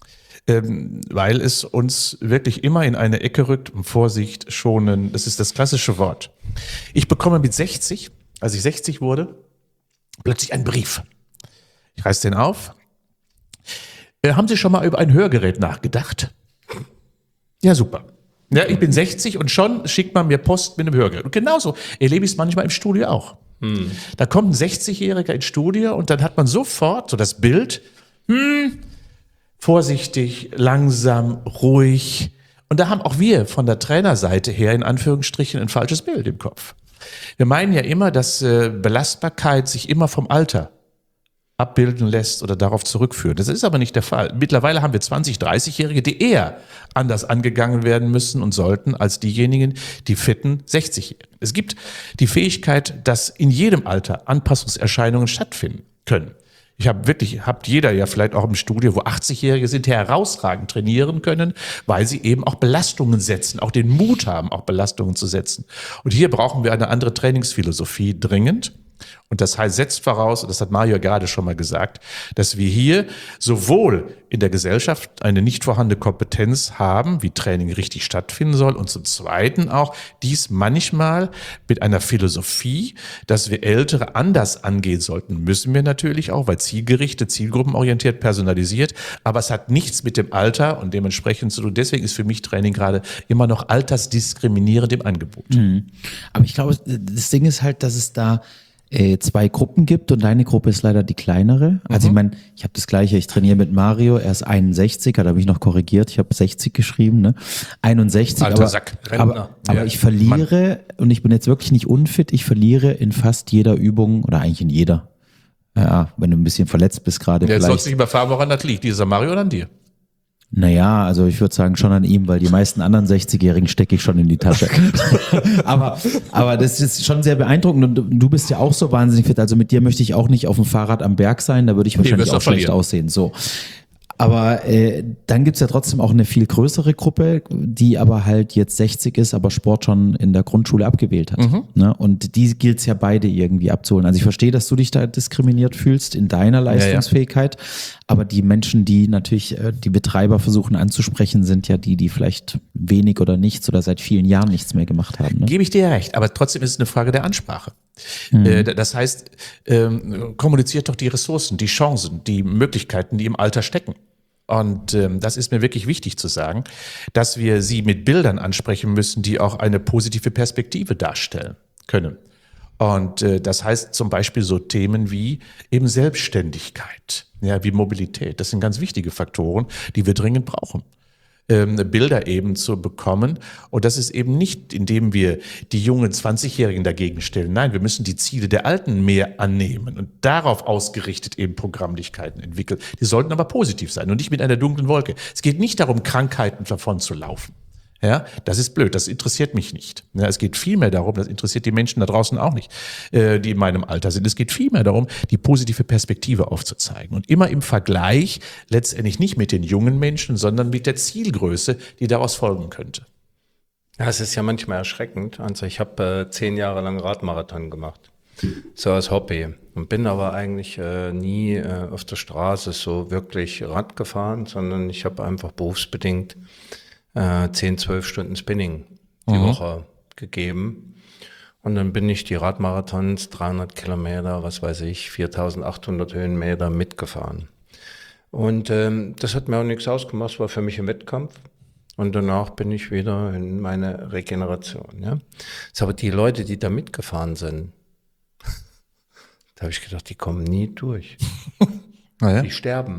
Weil es uns wirklich immer in eine Ecke rückt, Vorsicht, schonen, das ist das klassische Wort. Ich bekomme mit 60, als ich 60 wurde, plötzlich einen Brief. Ich reiß den auf. Haben Sie schon mal über ein Hörgerät nachgedacht? Ja, super. Ja, ich bin 60 und schon schickt man mir Post mit einem Hörgerät. Und genauso erlebe ich es manchmal im Studio auch. Da kommt ein 60-Jähriger ins Studio und dann hat man sofort so das Bild, vorsichtig, langsam, ruhig Und da haben auch wir von der Trainerseite her in Anführungsstrichen ein falsches Bild im Kopf. Wir meinen ja immer, dass Belastbarkeit sich immer vom Alter abbilden lässt oder darauf zurückführen. Das ist aber nicht der Fall. Mittlerweile haben wir 20-, 30-Jährige, die eher anders angegangen werden müssen und sollten als diejenigen, die fitten 60-Jährigen. Es gibt die Fähigkeit, dass in jedem Alter Anpassungserscheinungen stattfinden können. Habt jeder ja vielleicht auch im Studio, wo 80-Jährige sind, die herausragend trainieren können, weil sie eben auch Belastungen setzen, auch den Mut haben, auch Belastungen zu setzen. Und hier brauchen wir eine andere Trainingsphilosophie dringend. Und das heißt, setzt voraus, und das hat Mario gerade schon mal gesagt, dass wir hier sowohl in der Gesellschaft eine nicht vorhandene Kompetenz haben, wie Training richtig stattfinden soll, und zum Zweiten auch dies manchmal mit einer Philosophie, dass wir Ältere anders angehen sollten, müssen wir natürlich auch, weil zielgerichtet, zielgruppenorientiert, personalisiert, aber es hat nichts mit dem Alter und dementsprechend zu tun. Deswegen ist für mich Training gerade immer noch altersdiskriminierend im Angebot. Aber ich glaube, das Ding ist halt, dass es da zwei Gruppen gibt und deine Gruppe ist leider die kleinere. Also ich meine, ich habe das Gleiche, ich trainiere mit Mario, er ist 61, hat er mich noch korrigiert, ich habe 60 geschrieben, ne? 61, Alter Sack, Rentner. aber Ja, ich verliere, und ich bin jetzt wirklich nicht unfit, ich verliere in fast jeder Übung oder eigentlich in jeder. Ja, wenn du ein bisschen verletzt bist gerade. Jetzt sollst du dich überfahren, woran das liegt. Dieser Mario oder an dir? Naja, also ich würde sagen schon an ihm, weil die meisten anderen 60-Jährigen stecke ich schon in die Tasche. aber das ist schon sehr beeindruckend und du bist ja auch so wahnsinnig fit. Also mit dir möchte ich auch nicht auf dem Fahrrad am Berg sein, da würde ich wahrscheinlich auch schlecht aussehen. So. Aber dann gibt's ja trotzdem auch eine viel größere Gruppe, die aber halt jetzt 60 ist, aber Sport schon in der Grundschule abgewählt hat. Ne? Und die gilt's ja beide irgendwie abzuholen. Also ich verstehe, dass du dich da diskriminiert fühlst in deiner Leistungsfähigkeit, aber die Menschen, die natürlich die Betreiber versuchen anzusprechen, sind ja die vielleicht wenig oder nichts oder seit vielen Jahren nichts mehr gemacht haben. Ne? Gebe ich dir ja recht, aber trotzdem ist es eine Frage der Ansprache. Das heißt, kommuniziert doch die Ressourcen, die Chancen, die Möglichkeiten, die im Alter stecken. Und das ist mir wirklich wichtig zu sagen, dass wir sie mit Bildern ansprechen müssen, die auch eine positive Perspektive darstellen können. Und das heißt zum Beispiel so Themen wie eben Selbstständigkeit, ja, wie Mobilität. Das sind ganz wichtige Faktoren, die wir dringend brauchen. Bilder eben zu bekommen. Und das ist eben nicht, indem wir die jungen 20-Jährigen dagegen stellen. Nein, wir müssen die Ziele der Alten mehr annehmen und darauf ausgerichtet eben Programmlichkeiten entwickeln. Die sollten aber positiv sein und nicht mit einer dunklen Wolke. Es geht nicht darum, Krankheiten davon zu laufen. Ja, das ist blöd, das interessiert mich nicht. Ja, es geht vielmehr darum, das interessiert die Menschen da draußen auch nicht, die in meinem Alter sind. Es geht vielmehr darum, die positive Perspektive aufzuzeigen. Und immer im Vergleich, letztendlich nicht mit den jungen Menschen, sondern mit der Zielgröße, die daraus folgen könnte. Ja, es ist ja manchmal erschreckend. Also ich habe 10 Jahre lang Radmarathon gemacht, so als Hobby. Und bin aber eigentlich nie auf der Straße so wirklich Rad gefahren, sondern ich habe einfach berufsbedingt 10, 12 Stunden Spinning die Woche gegeben. Und dann bin ich die Radmarathons, 300 Kilometer, was weiß ich, 4.800 Höhenmeter mitgefahren. Und das hat mir auch nichts ausgemacht, war für mich ein Wettkampf. Und danach bin ich wieder in meine Regeneration. Ja. Jetzt aber die Leute, die da mitgefahren sind, da habe ich gedacht, die kommen nie durch. Ja. Die sterben.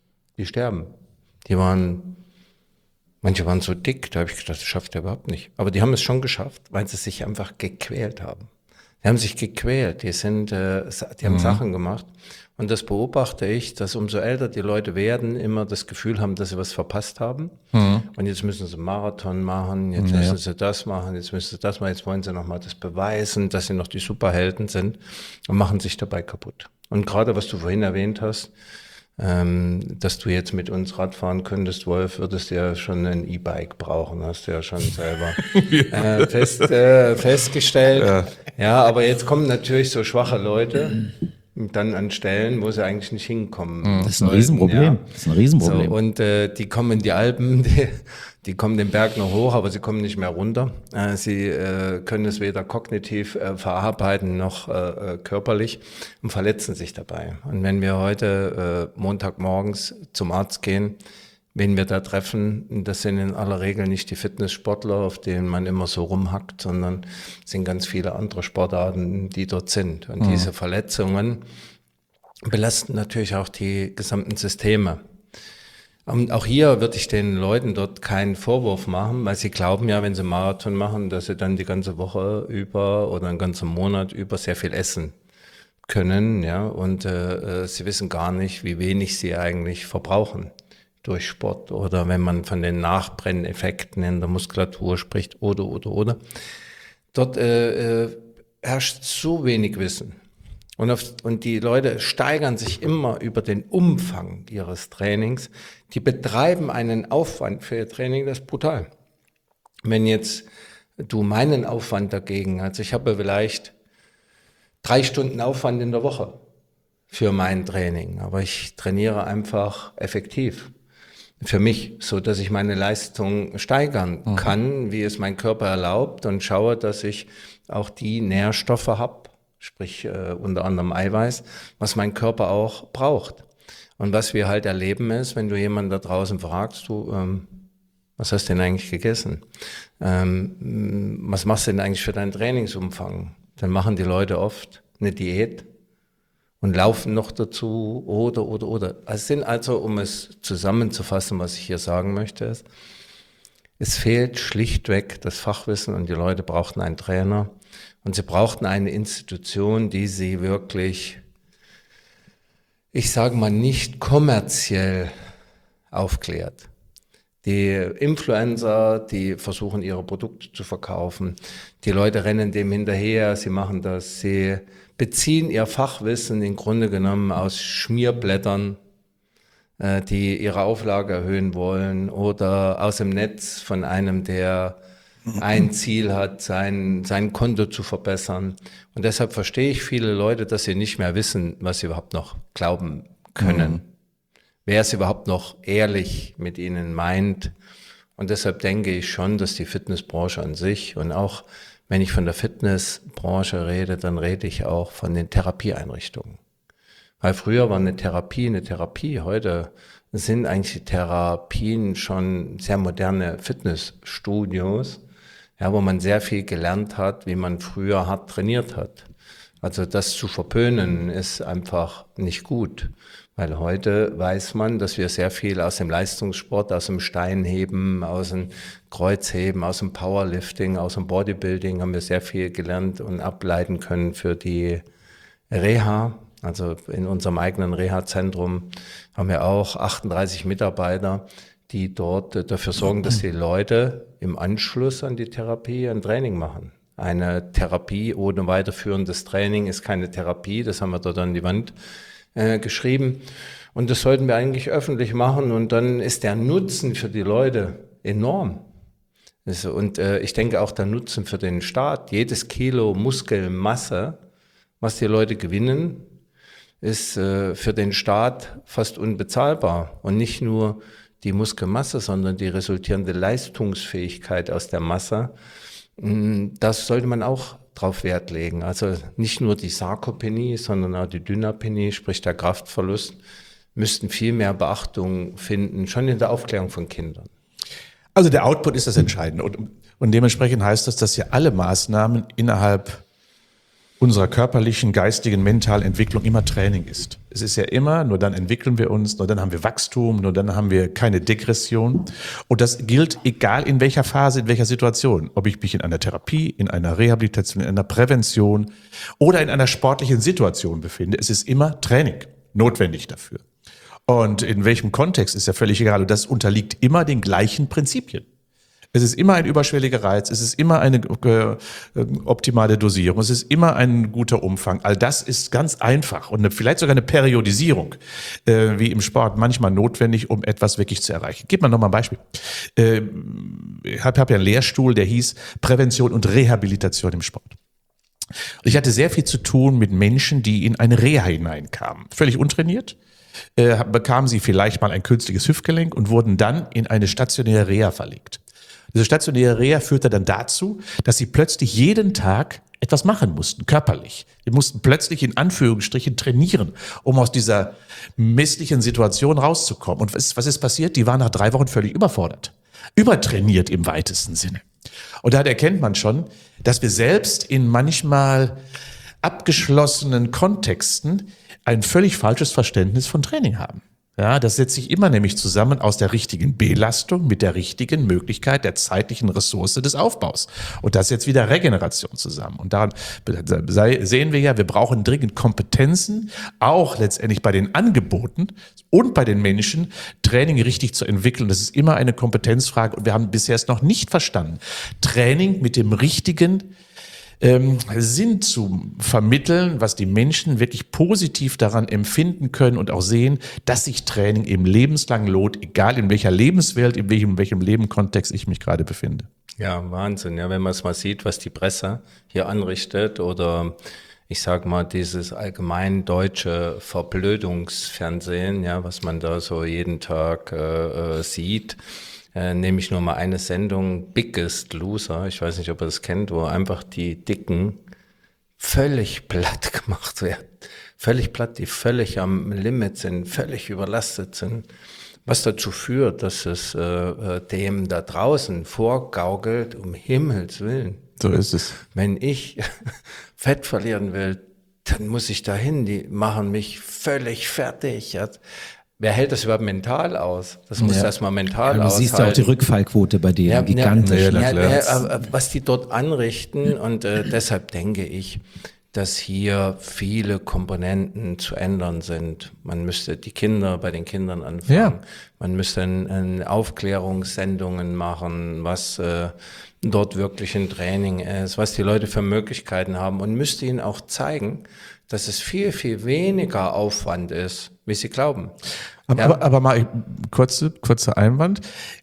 Manche waren so dick, da habe ich gedacht, das schafft er überhaupt nicht. Aber die haben es schon geschafft, weil sie sich einfach gequält haben. Die haben sich gequält, die haben Sachen gemacht. Und das beobachte ich, dass umso älter die Leute werden, immer das Gefühl haben, dass sie was verpasst haben. Und jetzt müssen sie einen Marathon machen, jetzt müssen sie das machen, jetzt müssen sie das machen, jetzt wollen sie nochmal das beweisen, dass sie noch die Superhelden sind und machen sich dabei kaputt. Und gerade was du vorhin erwähnt hast, dass du jetzt mit uns Rad fahren könntest, Wolf, würdest du ja schon ein E-Bike brauchen, hast du ja schon selber festgestellt. Ja, aber jetzt kommen natürlich so schwache Leute dann an Stellen, wo sie eigentlich nicht hinkommen. Das ist ein Riesenproblem. Ja. Das ist ein Riesenproblem. So, und die kommen in die Alpen, die kommen den Berg noch hoch, aber sie kommen nicht mehr runter. Sie können es weder kognitiv verarbeiten noch körperlich und verletzen sich dabei. Und wenn wir heute Montagmorgens zum Arzt gehen, wen wir da treffen, das sind in aller Regel nicht die Fitnesssportler, auf denen man immer so rumhackt, sondern sind ganz viele andere Sportarten, die dort sind. Und diese Verletzungen belasten natürlich auch die gesamten Systeme. Und auch hier würde ich den Leuten dort keinen Vorwurf machen, weil sie glauben ja, wenn sie Marathon machen, dass sie dann die ganze Woche über oder einen ganzen Monat über sehr viel essen können, ja, und sie wissen gar nicht, wie wenig sie eigentlich verbrauchen durch Sport oder wenn man von den Nachbrenneffekten in der Muskulatur spricht oder. Dort herrscht so wenig Wissen. Und die Leute steigern sich immer über den Umfang ihres Trainings. Die betreiben einen Aufwand für ihr Training, das ist brutal. Wenn jetzt du meinen Aufwand dagegen, also ich habe vielleicht 3 Stunden Aufwand in der Woche für mein Training, aber ich trainiere einfach effektiv für mich, so dass ich meine Leistung steigern kann, wie es mein Körper erlaubt und schaue, dass ich auch die Nährstoffe habe, sprich unter anderem Eiweiß, was mein Körper auch braucht. Und was wir halt erleben ist, wenn du jemanden da draußen fragst, du, was hast du denn eigentlich gegessen? Was machst du denn eigentlich für deinen Trainingsumfang? Dann machen die Leute oft eine Diät und laufen noch dazu oder. Es sind also, um es zusammenzufassen, was ich hier sagen möchte, ist, es fehlt schlichtweg das Fachwissen und die Leute brauchten einen Trainer. Und sie brauchten eine Institution, die sie wirklich, ich sage mal, nicht kommerziell aufklärt. Die Influencer, die versuchen, ihre Produkte zu verkaufen. Die Leute rennen dem hinterher, sie machen das. Sie beziehen ihr Fachwissen im Grunde genommen aus Schmierblättern, die ihre Auflage erhöhen wollen oder aus dem Netz von einem, der ein Ziel hat, sein Konto zu verbessern. Und deshalb verstehe ich viele Leute, dass sie nicht mehr wissen, was sie überhaupt noch glauben können. Wer es überhaupt noch ehrlich mit ihnen meint. Und deshalb denke ich schon, dass die Fitnessbranche an sich und auch wenn ich von der Fitnessbranche rede, dann rede ich auch von den Therapieeinrichtungen. Weil früher war eine Therapie. Heute sind eigentlich die Therapien schon sehr moderne Fitnessstudios, ja, wo man sehr viel gelernt hat, wie man früher hart trainiert hat. Also das zu verpönen ist einfach nicht gut, weil heute weiß man, dass wir sehr viel aus dem Leistungssport, aus dem Steinheben, aus dem Kreuzheben, aus dem Powerlifting, aus dem Bodybuilding haben wir sehr viel gelernt und ableiten können für die Reha. Also in unserem eigenen Reha-Zentrum haben wir auch 38 Mitarbeiter, die dort dafür sorgen, dass die Leute im Anschluss an die Therapie ein Training machen. Eine Therapie ohne weiterführendes Training ist keine Therapie, das haben wir dort an die Wand geschrieben. Und das sollten wir eigentlich öffentlich machen und dann ist der Nutzen für die Leute enorm. Und ich denke auch der Nutzen für den Staat, jedes Kilo Muskelmasse, was die Leute gewinnen, ist für den Staat fast unbezahlbar. Und nicht nur die Muskelmasse, sondern die resultierende Leistungsfähigkeit aus der Masse. Das sollte man auch drauf Wert legen. Also nicht nur die Sarkopenie, sondern auch die Dynapenie, sprich der Kraftverlust, müssten viel mehr Beachtung finden, schon in der Aufklärung von Kindern. Also der Output ist das Entscheidende. Und dementsprechend heißt das, dass ja alle Maßnahmen innerhalb unserer körperlichen, geistigen, mentalen Entwicklung immer Training ist. Es ist ja immer, nur dann entwickeln wir uns, nur dann haben wir Wachstum, nur dann haben wir keine Degression. Und das gilt egal in welcher Phase, in welcher Situation. Ob ich mich in einer Therapie, in einer Rehabilitation, in einer Prävention oder in einer sportlichen Situation befinde. Es ist immer Training notwendig dafür. Und in welchem Kontext ist ja völlig egal. Und das unterliegt immer den gleichen Prinzipien. Es ist immer ein überschwelliger Reiz, es ist immer eine optimale Dosierung, es ist immer ein guter Umfang. All das ist ganz einfach und vielleicht sogar eine Periodisierung, wie im Sport, manchmal notwendig, um etwas wirklich zu erreichen. Gib mir noch mal ein Beispiel. Ich hab ja einen Lehrstuhl, der hieß Prävention und Rehabilitation im Sport. Ich hatte sehr viel zu tun mit Menschen, die in eine Reha hineinkamen, völlig untrainiert. Bekamen sie vielleicht mal ein künstliches Hüftgelenk und wurden dann in eine stationäre Reha verlegt. Diese stationäre Reha führte dann dazu, dass sie plötzlich jeden Tag etwas machen mussten, körperlich. Sie mussten plötzlich in Anführungsstrichen trainieren, um aus dieser misslichen Situation rauszukommen. Und was ist passiert? Die waren nach 3 Wochen völlig überfordert. Übertrainiert im weitesten Sinne. Und da erkennt man schon, dass wir selbst in manchmal abgeschlossenen Kontexten ein völlig falsches Verständnis von Training haben. Ja, das setzt sich immer nämlich zusammen aus der richtigen Belastung mit der richtigen Möglichkeit der zeitlichen Ressource des Aufbaus. Und das jetzt wieder Regeneration zusammen. Und daran sehen wir ja, wir brauchen dringend Kompetenzen, auch letztendlich bei den Angeboten und bei den Menschen, Training richtig zu entwickeln. Das ist immer eine Kompetenzfrage und wir haben bisher es noch nicht verstanden, Training mit dem richtigen Sinn zu vermitteln, was die Menschen wirklich positiv daran empfinden können und auch sehen, dass sich Training eben lebenslang lohnt, egal in welcher Lebenswelt, in welchem Lebenkontext ich mich gerade befinde. Ja, Wahnsinn. Ja, wenn man es mal sieht, was die Presse hier anrichtet oder ich sag mal dieses allgemein deutsche Verblödungsfernsehen, ja, was man da so jeden Tag sieht. Nehme ich nur mal eine Sendung, Biggest Loser, ich weiß nicht, ob ihr das kennt, wo einfach die Dicken völlig platt gemacht werden. Völlig platt, die völlig am Limit sind, völlig überlastet sind. Was dazu führt, dass es dem da draußen vorgaukelt, um Himmels Willen. So ist es. Wenn ich Fett verlieren will, dann muss ich dahin, die machen mich völlig fertig. Ja. Wer hält das überhaupt mental aus? Das muss erstmal mental aushalten. Du siehst ja auch die Rückfallquote bei denen, gigantisch. Was die dort anrichten und deshalb denke ich, dass hier viele Komponenten zu ändern sind. Man müsste bei den Kindern anfangen. Ja. Man müsste Aufklärungssendungen machen, was dort wirklich ein Training ist, was die Leute für Möglichkeiten haben und müsste ihnen auch zeigen, dass es viel, viel weniger Aufwand ist, wie sie glauben. Aber mal kurzer Einwand.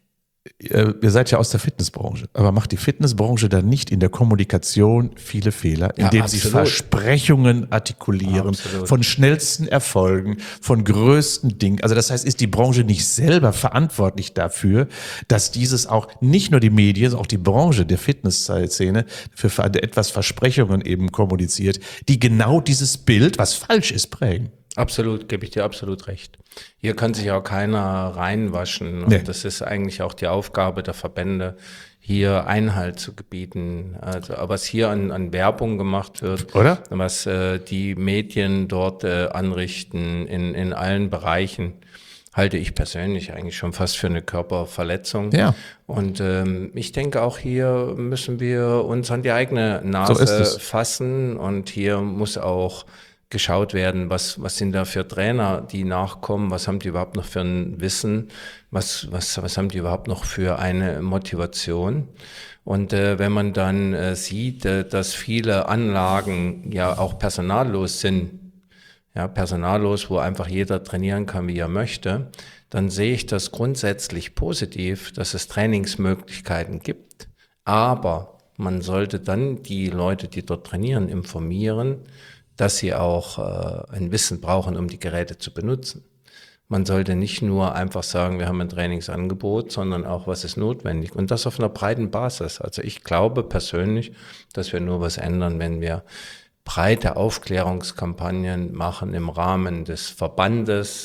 Ihr seid ja aus der Fitnessbranche, aber macht die Fitnessbranche dann nicht in der Kommunikation viele Fehler, indem sie Versprechungen artikulieren von schnellsten Erfolgen, von größten Dingen? Also das heißt, ist die Branche nicht selber verantwortlich dafür, dass dieses auch nicht nur die Medien, auch die Branche der Fitnessszene für etwas Versprechungen eben kommuniziert, die genau dieses Bild, was falsch ist, prägen? Absolut, gebe ich dir absolut recht. Hier kann sich auch keiner reinwaschen. Und das ist eigentlich auch die Aufgabe der Verbände, hier Einhalt zu gebieten. Also, was hier an Werbung gemacht wird, oder? Was die Medien dort anrichten in allen Bereichen, halte ich persönlich eigentlich schon fast für eine Körperverletzung. Ja. Und ich denke, auch hier müssen wir uns an die eigene Nase fassen. Und hier muss auch geschaut werden, was sind da für Trainer, die nachkommen, was haben die überhaupt noch für ein Wissen, was haben die überhaupt noch für eine Motivation. Und wenn man dann sieht, dass viele Anlagen ja auch personallos sind, ja, personallos, wo einfach jeder trainieren kann, wie er möchte, dann sehe ich das grundsätzlich positiv, dass es Trainingsmöglichkeiten gibt. Aber man sollte dann die Leute, die dort trainieren, informieren, dass sie auch ein Wissen brauchen, um die Geräte zu benutzen. Man sollte nicht nur einfach sagen, wir haben ein Trainingsangebot, sondern auch, was ist notwendig. Und das auf einer breiten Basis. Also ich glaube persönlich, dass wir nur was ändern, wenn wir breite Aufklärungskampagnen machen im Rahmen des Verbandes,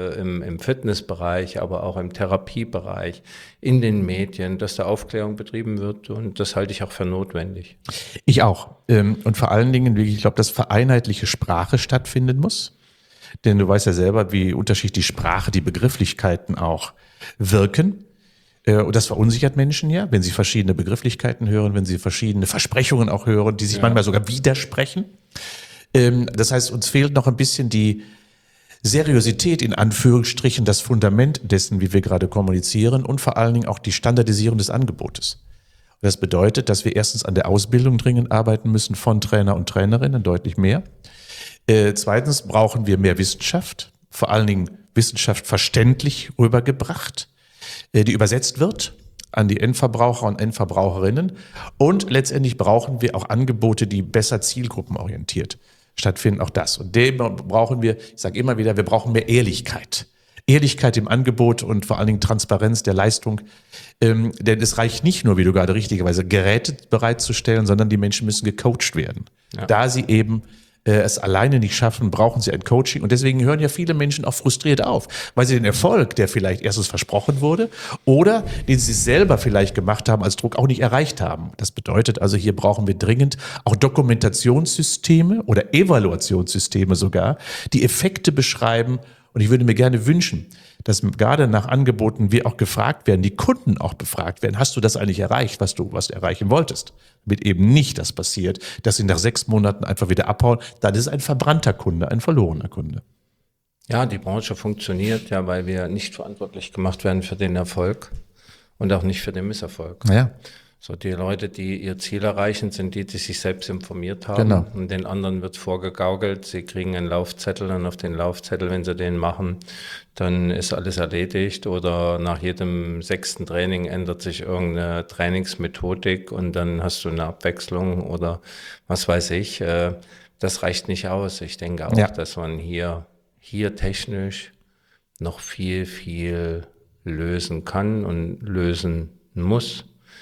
im Fitnessbereich, aber auch im Therapiebereich, in den Medien, dass da Aufklärung betrieben wird, und das halte ich auch für notwendig. Ich auch. Und vor allen Dingen, ich glaube, dass vereinheitliche Sprache stattfinden muss. Denn du weißt ja selber, wie unterschiedlich die Sprache, die Begrifflichkeiten auch wirken. Und das verunsichert Menschen ja, wenn sie verschiedene Begrifflichkeiten hören, wenn sie verschiedene Versprechungen auch hören, die sich manchmal sogar widersprechen. Das heißt, uns fehlt noch ein bisschen die Seriosität, in Anführungsstrichen, das Fundament dessen, wie wir gerade kommunizieren, und vor allen Dingen auch die Standardisierung des Angebotes. Und das bedeutet, dass wir erstens an der Ausbildung dringend arbeiten müssen von Trainer und Trainerinnen, deutlich mehr. Zweitens brauchen wir mehr Wissenschaft, vor allen Dingen Wissenschaft verständlich rübergebracht, die übersetzt wird an die Endverbraucher und Endverbraucherinnen. Und letztendlich brauchen wir auch Angebote, die besser zielgruppenorientiert stattfinden, auch das. Und dem brauchen wir, ich sage immer wieder, wir brauchen mehr Ehrlichkeit. Ehrlichkeit im Angebot und vor allen Dingen Transparenz der Leistung. Denn es reicht nicht nur, wie du gerade richtigerweise Geräte bereitzustellen, sondern die Menschen müssen gecoacht werden. Ja. Da sie eben es alleine nicht schaffen, brauchen sie ein Coaching. Und deswegen hören ja viele Menschen auch frustriert auf, weil sie den Erfolg, der vielleicht erstens versprochen wurde oder den sie selber vielleicht gemacht haben, als Druck auch nicht erreicht haben. Das bedeutet also, hier brauchen wir dringend auch Dokumentationssysteme oder Evaluationssysteme sogar, die Effekte beschreiben Und ich würde mir gerne wünschen, dass gerade nach Angeboten wir auch gefragt werden, die Kunden auch befragt werden. Hast du das eigentlich erreicht, was du erreichen wolltest? Damit eben nicht das passiert, dass sie nach 6 Monaten einfach wieder abhauen. Dann ist es ein verbrannter Kunde, ein verlorener Kunde. Ja, die Branche funktioniert ja, weil wir nicht verantwortlich gemacht werden für den Erfolg und auch nicht für den Misserfolg. Ja. So, die Leute, die ihr Ziel erreichen, sind die sich selbst informiert haben. Genau. Und den anderen wird vorgegaukelt. Sie kriegen einen Laufzettel und auf den Laufzettel, wenn sie den machen, dann ist alles erledigt. Oder nach jedem 6. Training ändert sich irgendeine Trainingsmethodik und dann hast du eine Abwechslung oder was weiß ich. Das reicht nicht aus. Ich denke auch, dass man hier technisch noch viel lösen kann und lösen muss.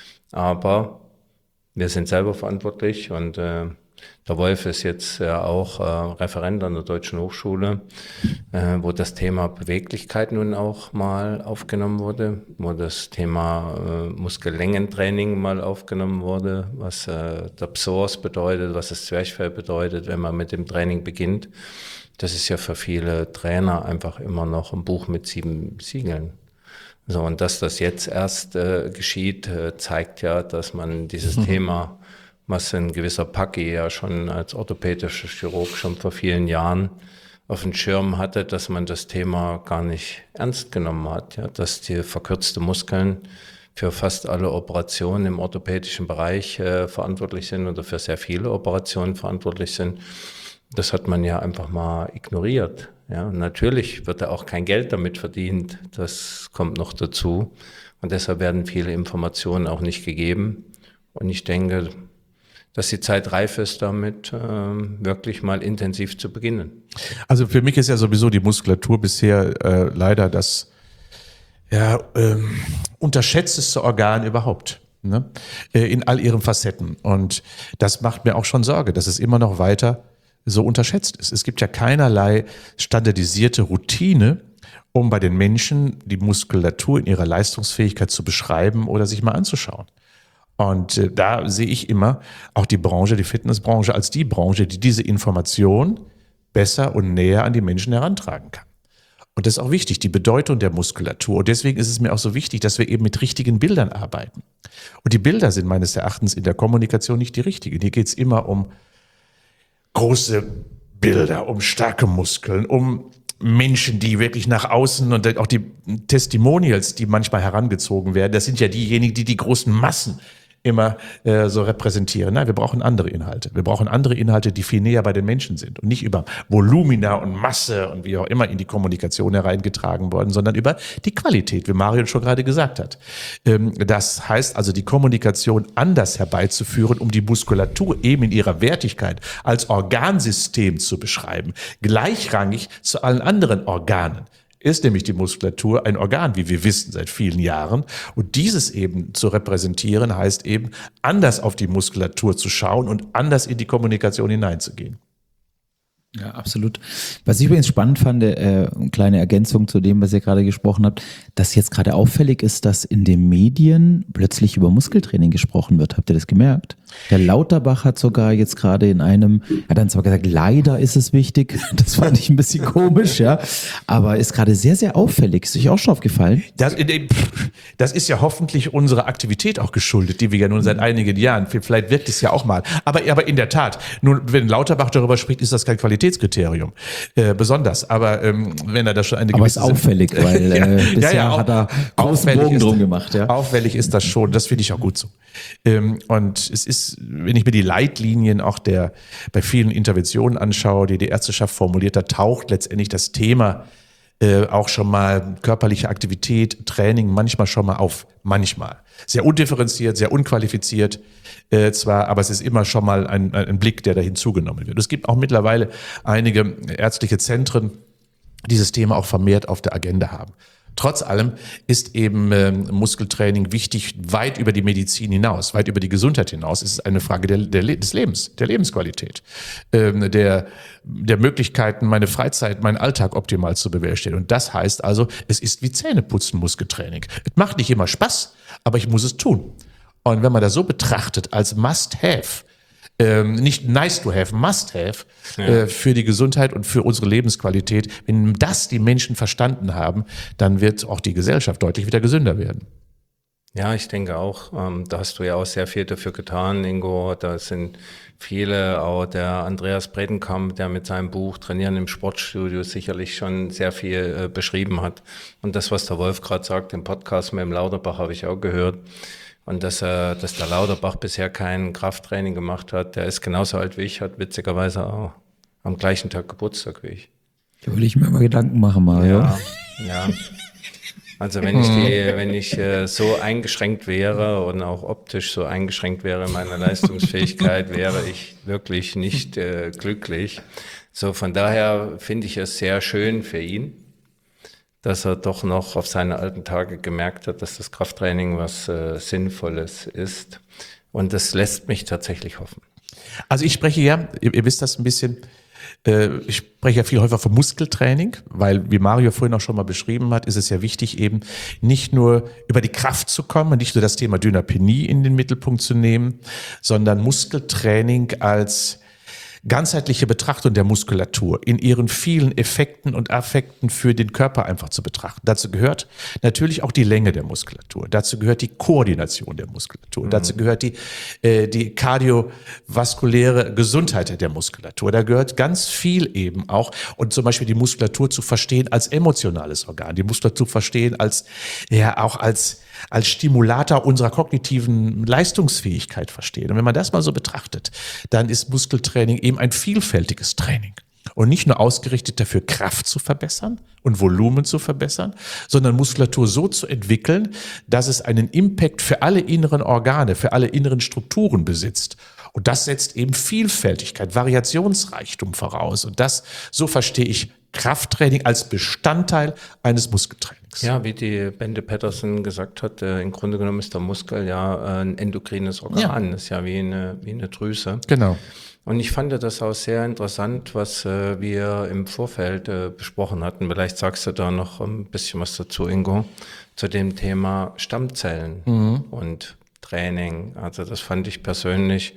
Aber wir sind selber verantwortlich und der Wolf ist jetzt auch Referent an der Deutschen Hochschule, wo das Thema Beweglichkeit nun auch mal aufgenommen wurde, wo das Thema Muskellängentraining mal aufgenommen wurde, was der Psoas bedeutet, was das Zwerchfell bedeutet, wenn man mit dem Training beginnt. Das ist ja für viele Trainer einfach immer noch ein Buch mit 7 Siegeln. So, und dass das jetzt erst geschieht, zeigt ja, dass man dieses Thema, was ein gewisser Packi ja schon als orthopädischer Chirurg schon vor vielen Jahren auf dem Schirm hatte, dass man das Thema gar nicht ernst genommen hat, ja, dass die verkürzte Muskeln für fast alle Operationen im orthopädischen Bereich verantwortlich sind oder für sehr viele Operationen verantwortlich sind. Das hat man ja einfach mal ignoriert. Ja, natürlich wird da auch kein Geld damit verdient. Das kommt noch dazu. Und deshalb werden viele Informationen auch nicht gegeben. Und ich denke, dass die Zeit reif ist, damit wirklich mal intensiv zu beginnen. Also für mich ist ja sowieso die Muskulatur bisher leider das unterschätzteste Organ überhaupt. Ne? In all ihren Facetten. Und das macht mir auch schon Sorge, dass es immer noch weiter so unterschätzt ist. Es gibt ja keinerlei standardisierte Routine, um bei den Menschen die Muskulatur in ihrer Leistungsfähigkeit zu beschreiben oder sich mal anzuschauen. Und da sehe ich immer auch die Branche, die Fitnessbranche, als die Branche, die diese Information besser und näher an die Menschen herantragen kann. Und das ist auch wichtig, die Bedeutung der Muskulatur. Und deswegen ist es mir auch so wichtig, dass wir eben mit richtigen Bildern arbeiten. Und die Bilder sind meines Erachtens in der Kommunikation nicht die richtigen. Hier geht es immer um große Bilder, um starke Muskeln, um Menschen, die wirklich nach außen und auch die Testimonials, die manchmal herangezogen werden, das sind ja diejenigen, die die großen Massen immer so repräsentieren. Nein, wir brauchen andere Inhalte. Wir brauchen andere Inhalte, die viel näher bei den Menschen sind und nicht über Volumina und Masse und wie auch immer in die Kommunikation hereingetragen worden, sondern über die Qualität, wie Mario schon gerade gesagt hat. Das heißt also, die Kommunikation anders herbeizuführen, um die Muskulatur eben in ihrer Wertigkeit als Organsystem zu beschreiben, gleichrangig zu allen anderen Organen. Ist nämlich die Muskulatur ein Organ, wie wir wissen, seit vielen Jahren. Und dieses eben zu repräsentieren, heißt eben, anders auf die Muskulatur zu schauen und anders in die Kommunikation hineinzugehen. Ja, absolut. Was ich übrigens spannend fand, eine kleine Ergänzung zu dem, was ihr gerade gesprochen habt, dass jetzt gerade auffällig ist, dass in den Medien plötzlich über Muskeltraining gesprochen wird. Habt ihr das gemerkt? Der Lauterbach hat sogar jetzt gerade hat dann zwar gesagt, leider ist es wichtig, das fand ich ein bisschen komisch, ja, aber ist gerade sehr, sehr auffällig. Ist euch auch schon aufgefallen? Das ist ja hoffentlich unserer Aktivität auch geschuldet, die wir ja nun seit einigen Jahren, vielleicht wirkt es ja auch mal, aber in der Tat, nun, wenn Lauterbach darüber spricht, ist das kein Qualitätskriterium, besonders, aber wenn er da schon eine gewisse... Aber ist auffällig, weil bisher hat er großen Bogen drum gemacht. Ja? Auffällig ist das schon, das finde ich auch gut so. Und es ist, wenn ich mir die Leitlinien auch bei vielen Interventionen anschaue, die Ärzteschaft formuliert, da taucht letztendlich das Thema auch schon mal körperliche Aktivität, Training manchmal schon mal auf. Manchmal. Sehr undifferenziert, sehr unqualifiziert zwar, aber es ist immer schon mal ein Blick, der da hinzugenommen wird. Es gibt auch mittlerweile einige ärztliche Zentren, die dieses Thema auch vermehrt auf der Agenda haben. Trotz allem ist eben Muskeltraining wichtig, weit über die Medizin hinaus, weit über die Gesundheit hinaus. Es ist eine Frage des Lebens, der Lebensqualität, der Möglichkeiten, meine Freizeit, meinen Alltag optimal zu bewerkstelligen. Und das heißt also, es ist wie Zähneputzen, Muskeltraining. Es macht nicht immer Spaß, aber ich muss es tun. Und wenn man das so betrachtet als Must-Have, nicht nice to have, must have für die Gesundheit und für unsere Lebensqualität. Wenn das die Menschen verstanden haben, dann wird auch die Gesellschaft deutlich wieder gesünder werden. Ja, ich denke auch, da hast du ja auch sehr viel dafür getan, Ingo. Da sind viele, auch der Andreas Bredenkamp, der mit seinem Buch Trainieren im Sportstudio sicherlich schon sehr viel beschrieben hat. Und das, was der Wolf gerade sagt, im Podcast mit dem Lauterbach habe ich auch gehört. Und dass der Lauterbach bisher kein Krafttraining gemacht hat, der ist genauso alt wie ich, hat witzigerweise auch am gleichen Tag Geburtstag wie ich. Da will ich mir mal Gedanken machen, Mario. Ja. Also wenn ich so eingeschränkt wäre und auch optisch so eingeschränkt wäre in meiner Leistungsfähigkeit, wäre ich wirklich nicht glücklich. So, von daher finde ich es sehr schön für ihn, dass er doch noch auf seine alten Tage gemerkt hat, dass das Krafttraining was Sinnvolles ist. Und das lässt mich tatsächlich hoffen. Also ich spreche ja, ihr wisst das ein bisschen, ich spreche ja viel häufiger vom Muskeltraining, weil, wie Mario vorhin auch schon mal beschrieben hat, ist es ja wichtig, eben nicht nur über die Kraft zu kommen, nicht nur das Thema Dynapenie in den Mittelpunkt zu nehmen, sondern Muskeltraining als ganzheitliche Betrachtung der Muskulatur in ihren vielen Effekten und Affekten für den Körper einfach zu betrachten. Dazu gehört natürlich auch die Länge der Muskulatur. Dazu gehört die Koordination der Muskulatur. Dazu gehört die kardiovaskuläre Gesundheit der Muskulatur. Da gehört ganz viel eben auch. Und zum Beispiel die Muskulatur zu verstehen als emotionales Organ. Die Muskulatur zu verstehen als Stimulator unserer kognitiven Leistungsfähigkeit verstehen. Und wenn man das mal so betrachtet, dann ist Muskeltraining eben ein vielfältiges Training. Und nicht nur ausgerichtet dafür, Kraft zu verbessern und Volumen zu verbessern, sondern Muskulatur so zu entwickeln, dass es einen Impact für alle inneren Organe, für alle inneren Strukturen besitzt. Und das setzt eben Vielfältigkeit, Variationsreichtum voraus. Und das, so verstehe ich Krafttraining als Bestandteil eines Muskeltrainings. Ja, wie die Bente Pettersen gesagt hat, im Grunde genommen ist der Muskel ja ein endokrines Organ, ist ja wie eine Drüse. Genau. Und ich fand das auch sehr interessant, was wir im Vorfeld besprochen hatten. Vielleicht sagst du da noch ein bisschen was dazu, Ingo, zu dem Thema Stammzellen und Training. Also das fand ich persönlich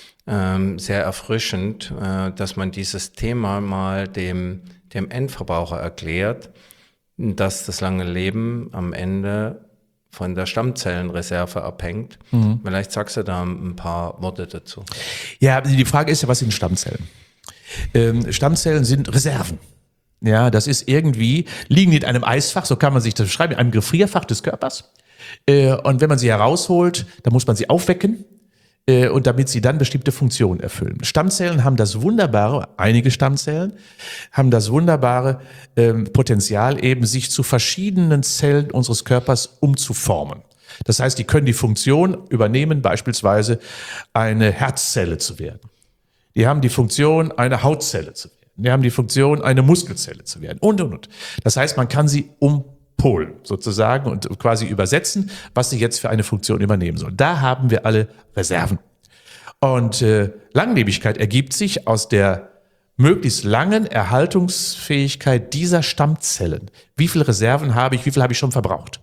sehr erfrischend, dass man dieses Thema mal dem Endverbraucher erklärt, dass das lange Leben am Ende von der Stammzellenreserve abhängt. Vielleicht sagst du da ein paar Worte dazu. Ja, die Frage ist ja, was sind Stammzellen? Stammzellen sind Reserven. Ja, das ist irgendwie, liegen die in einem Eisfach, so kann man sich das beschreiben, in einem Gefrierfach des Körpers. Und wenn man sie herausholt, dann muss man sie aufwecken. Und damit sie dann bestimmte Funktionen erfüllen. Stammzellen haben das wunderbare, einige Stammzellen haben das wunderbare Potenzial eben, sich zu verschiedenen Zellen unseres Körpers umzuformen. Das heißt, die können die Funktion übernehmen, beispielsweise eine Herzzelle zu werden. Die haben die Funktion, eine Hautzelle zu werden. Die haben die Funktion, eine Muskelzelle zu werden und. Das heißt, man kann sie umpolen sozusagen und quasi übersetzen, was sie jetzt für eine Funktion übernehmen soll. Da haben wir alle Reserven. Und Langlebigkeit ergibt sich aus der möglichst langen Erhaltungsfähigkeit dieser Stammzellen. Wie viele Reserven habe ich, wie viel habe ich schon verbraucht?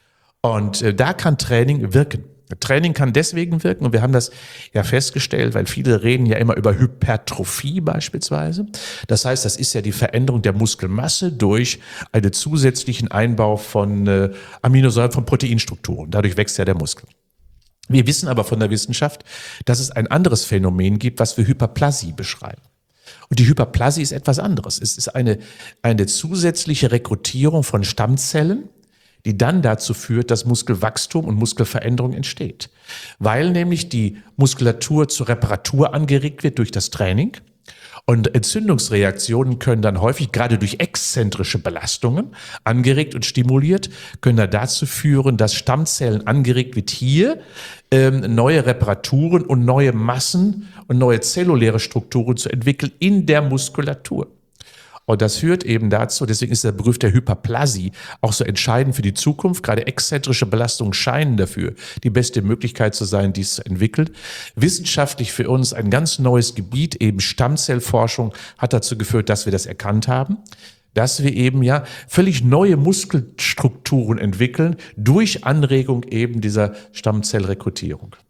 Und da kann Training wirken. Training kann deswegen wirken, und wir haben das ja festgestellt, weil viele reden ja immer über Hypertrophie beispielsweise. Das heißt, das ist ja die Veränderung der Muskelmasse durch einen zusätzlichen Einbau von Aminosäuren, von Proteinstrukturen. Dadurch wächst ja der Muskel. Wir wissen aber von der Wissenschaft, dass es ein anderes Phänomen gibt, was wir Hyperplasie beschreiben. Und die Hyperplasie ist etwas anderes. Es ist eine zusätzliche Rekrutierung von Stammzellen, die dann dazu führt, dass Muskelwachstum und Muskelveränderung entsteht. Weil nämlich die Muskulatur zur Reparatur angeregt wird durch das Training. Und Entzündungsreaktionen können dann häufig, gerade durch exzentrische Belastungen, angeregt und stimuliert, können dann dazu führen, dass Stammzellen angeregt wird, hier neue Reparaturen und neue Massen und neue zelluläre Strukturen zu entwickeln in der Muskulatur. Und das führt eben dazu, deswegen ist der Begriff der Hyperplasie auch so entscheidend für die Zukunft. Gerade exzentrische Belastungen scheinen dafür die beste Möglichkeit zu sein, dies zu entwickeln. Wissenschaftlich für uns ein ganz neues Gebiet, eben Stammzellforschung, hat dazu geführt, dass wir das erkannt haben, dass wir eben ja völlig neue Muskelstrukturen entwickeln durch Anregung eben dieser Stammzellrekrutierung.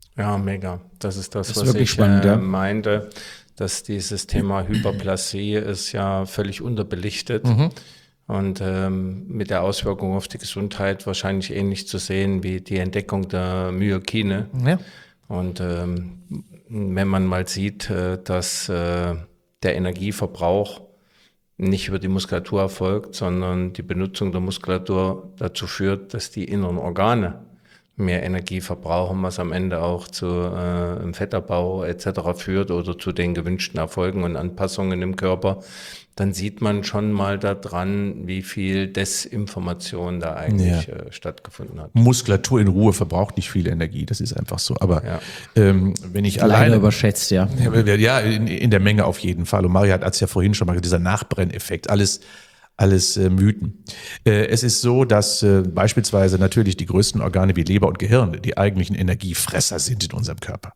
Ja, mega. Das ist das, Das ist was wirklich ich spannend, ja. meinte, dass dieses Thema Hyperplasie ist ja völlig unterbelichtet und mit der Auswirkung auf die Gesundheit wahrscheinlich ähnlich zu sehen wie die Entdeckung der Myokine. Ja. Und wenn man mal sieht, dass der Energieverbrauch nicht über die Muskulatur erfolgt, sondern die Benutzung der Muskulatur dazu führt, dass die inneren Organe mehr Energie verbrauchen, was am Ende auch zu einem Fettabbau etc. führt oder zu den gewünschten Erfolgen und Anpassungen im Körper, dann sieht man schon mal daran, wie viel Desinformation da eigentlich stattgefunden hat. Muskulatur in Ruhe verbraucht nicht viel Energie, das ist einfach so. Aber wenn ich Leider alleine überschätzt, ja. Ja, in der Menge auf jeden Fall. Und Mario hat es ja vorhin schon mal gesagt, dieser Nachbrenneffekt, alles Mythen. Es ist so, dass beispielsweise natürlich die größten Organe wie Leber und Gehirn die eigentlichen Energiefresser sind in unserem Körper.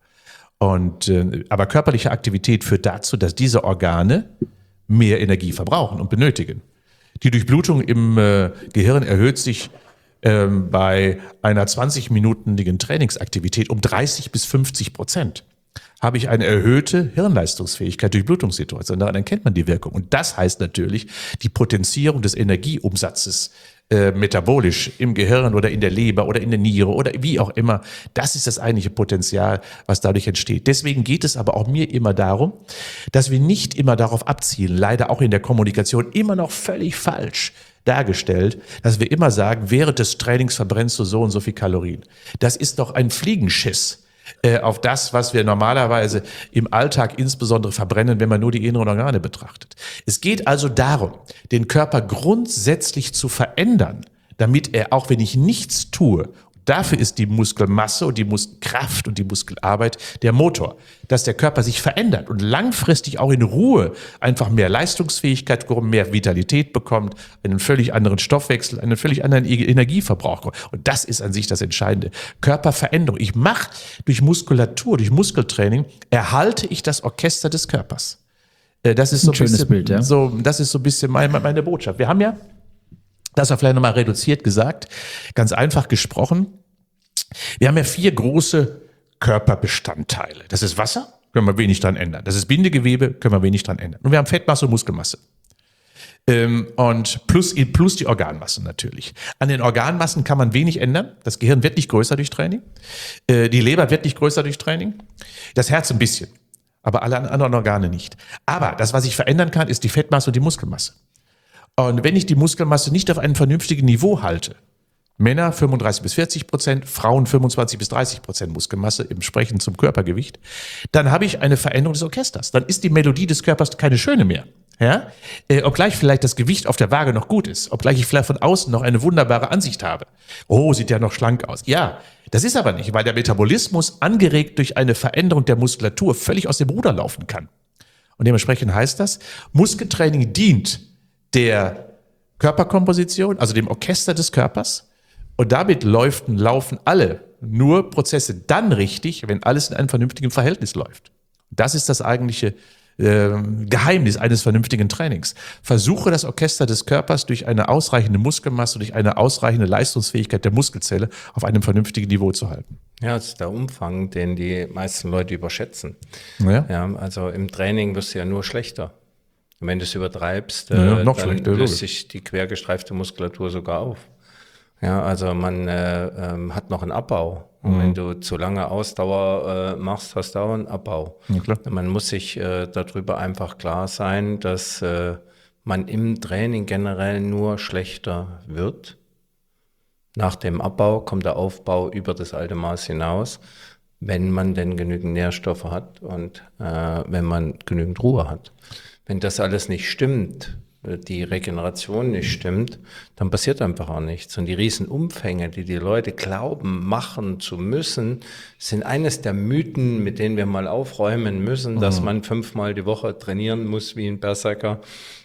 Aber körperliche Aktivität führt dazu, dass diese Organe mehr Energie verbrauchen und benötigen. Die Durchblutung im Gehirn erhöht sich bei einer 20-minütigen Trainingsaktivität um 30-50%. Habe ich eine erhöhte Hirnleistungsfähigkeit durch Blutungssituation. Daran erkennt man die Wirkung. Und das heißt natürlich die Potenzierung des Energieumsatzes metabolisch im Gehirn oder in der Leber oder in der Niere oder wie auch immer. Das ist das eigentliche Potenzial, was dadurch entsteht. Deswegen geht es aber auch mir immer darum, dass wir nicht immer darauf abzielen, leider auch in der Kommunikation immer noch völlig falsch dargestellt, dass wir immer sagen, während des Trainings verbrennst du so und so viel Kalorien. Das ist doch ein Fliegenschiss auf das, was wir normalerweise im Alltag insbesondere verbrennen, wenn man nur die inneren Organe betrachtet. Es geht also darum, den Körper grundsätzlich zu verändern, damit er, auch wenn ich nichts tue, dafür ist die Muskelmasse und die Muskelkraft und die Muskelarbeit der Motor, dass der Körper sich verändert und langfristig auch in Ruhe einfach mehr Leistungsfähigkeit, mehr Vitalität bekommt, einen völlig anderen Stoffwechsel, einen völlig anderen Energieverbrauch. Und das ist an sich das Entscheidende. Körperveränderung. Ich mache durch Muskulatur, durch Muskeltraining, erhalte ich das Orchester des Körpers. Das ist so ein schönes Bild, ja. Das ist so ein bisschen meine Botschaft. Wir haben ja, das war vielleicht nochmal reduziert gesagt, ganz einfach gesprochen. Wir haben ja 4 große Körperbestandteile. Das ist Wasser, können wir wenig dran ändern. Das ist Bindegewebe, können wir wenig dran ändern. Und wir haben Fettmasse und Muskelmasse. Und plus die Organmassen natürlich. An den Organmassen kann man wenig ändern. Das Gehirn wird nicht größer durch Training. Die Leber wird nicht größer durch Training. Das Herz ein bisschen. Aber alle anderen Organe nicht. Aber das, was ich verändern kann, ist die Fettmasse und die Muskelmasse. Und wenn ich die Muskelmasse nicht auf einem vernünftigen Niveau halte, Männer 35-40%, Frauen 25-30% Muskelmasse im Sprechen zum Körpergewicht, dann habe ich eine Veränderung des Orchesters. Dann ist die Melodie des Körpers keine schöne mehr. Ja? Obgleich vielleicht das Gewicht auf der Waage noch gut ist, obgleich ich vielleicht von außen noch eine wunderbare Ansicht habe. Oh, sieht ja noch schlank aus. Ja, das ist aber nicht, weil der Metabolismus angeregt durch eine Veränderung der Muskulatur völlig aus dem Ruder laufen kann. Und dementsprechend heißt das, Muskeltraining dient der Körperkomposition, also dem Orchester des Körpers. Und damit laufen alle nur Prozesse dann richtig, wenn alles in einem vernünftigen Verhältnis läuft. Das ist das eigentliche Geheimnis eines vernünftigen Trainings. Versuche das Orchester des Körpers durch eine ausreichende Muskelmasse, durch eine ausreichende Leistungsfähigkeit der Muskelzelle auf einem vernünftigen Niveau zu halten. Ja, das ist der Umfang, den die meisten Leute überschätzen. Ja. Also im Training wirst du ja nur schlechter. Und wenn du es übertreibst, noch dann schlechter, löst sich die quergestreifte Muskulatur sogar auf. Ja, also man hat noch einen Abbau. Und wenn du zu lange Ausdauer machst, hast du auch einen Abbau. Ja, klar. Man muss sich darüber einfach klar sein, dass man im Training generell nur schlechter wird. Nach dem Abbau kommt der Aufbau über das alte Maß hinaus, wenn man denn genügend Nährstoffe hat und wenn man genügend Ruhe hat. Wenn das alles nicht stimmt, die Regeneration nicht stimmt, dann passiert einfach auch nichts. Und die Riesenumfänge, die die Leute glauben, machen zu müssen, sind eines der Mythen, mit denen wir mal aufräumen müssen, dass man 5-mal die Woche trainieren muss wie ein Berserker,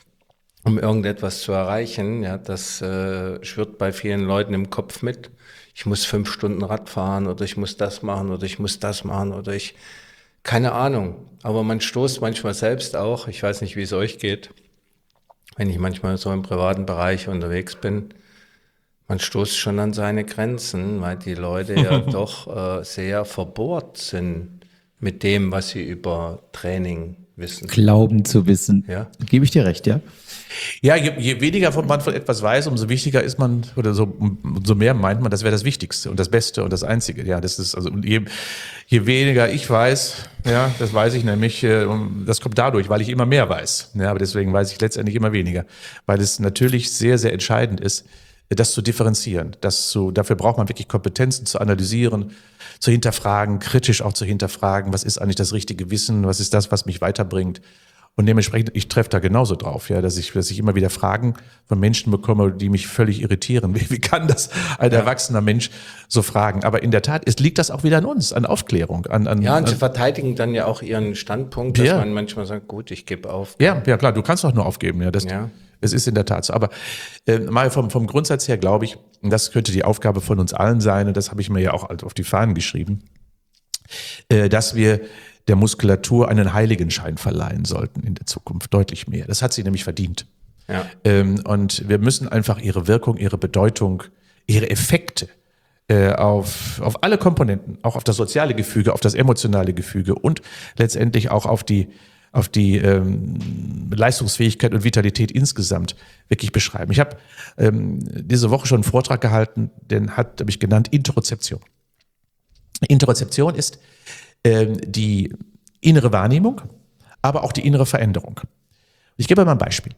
um irgendetwas zu erreichen. Ja, das schwirrt bei vielen Leuten im Kopf mit. Ich muss 5 Stunden Rad fahren oder ich muss das machen oder ich muss das machen oder keine Ahnung. Aber man stoßt manchmal selbst auch, ich weiß nicht, wie es euch geht, wenn ich manchmal so im privaten Bereich unterwegs bin, Man stoßt schon an seine Grenzen, weil die Leute ja doch sehr verbohrt sind mit dem, was sie über Training wissen. Glauben zu wissen. Ja. Gebe ich dir recht, ja? Ja, je weniger man von etwas weiß, umso wichtiger ist man, oder so, umso mehr meint man, das wäre das Wichtigste und das Beste und das Einzige. Ja, das ist, also, je weniger ich weiß, ja, das weiß ich nämlich, das kommt dadurch, weil ich immer mehr weiß. Ja, aber deswegen weiß ich letztendlich immer weniger. Weil es natürlich sehr, sehr entscheidend ist, das zu differenzieren. Dafür braucht man wirklich Kompetenzen zu analysieren, zu hinterfragen, kritisch auch zu hinterfragen, was ist eigentlich das richtige Wissen, was ist das, was mich weiterbringt. Und dementsprechend, ich treffe da genauso drauf, ja, dass ich immer wieder Fragen von Menschen bekomme, die mich völlig irritieren. Wie kann das ein erwachsener Mensch so fragen? Aber in der Tat, es liegt das auch wieder an uns, an Aufklärung. Und sie verteidigen dann ja auch ihren Standpunkt, dass man manchmal sagt, gut, ich gebe auf. Ja, klar, du kannst doch nur aufgeben. Ja, es ist in der Tat so. Aber mal vom Grundsatz her glaube ich, und das könnte die Aufgabe von uns allen sein, und das habe ich mir ja auch auf die Fahnen geschrieben, dass wir der Muskulatur einen Heiligenschein verleihen sollten in der Zukunft, deutlich mehr. Das hat sie nämlich verdient. Ja. Und wir müssen einfach ihre Wirkung, ihre Bedeutung, ihre Effekte auf alle Komponenten, auch auf das soziale Gefüge, auf das emotionale Gefüge und letztendlich auch auf die Leistungsfähigkeit und Vitalität insgesamt wirklich beschreiben. Ich habe diese Woche schon einen Vortrag gehalten, den habe ich genannt Interozeption. Interozeption ist die innere Wahrnehmung, aber auch die innere Veränderung. Ich gebe mal ein Beispiel.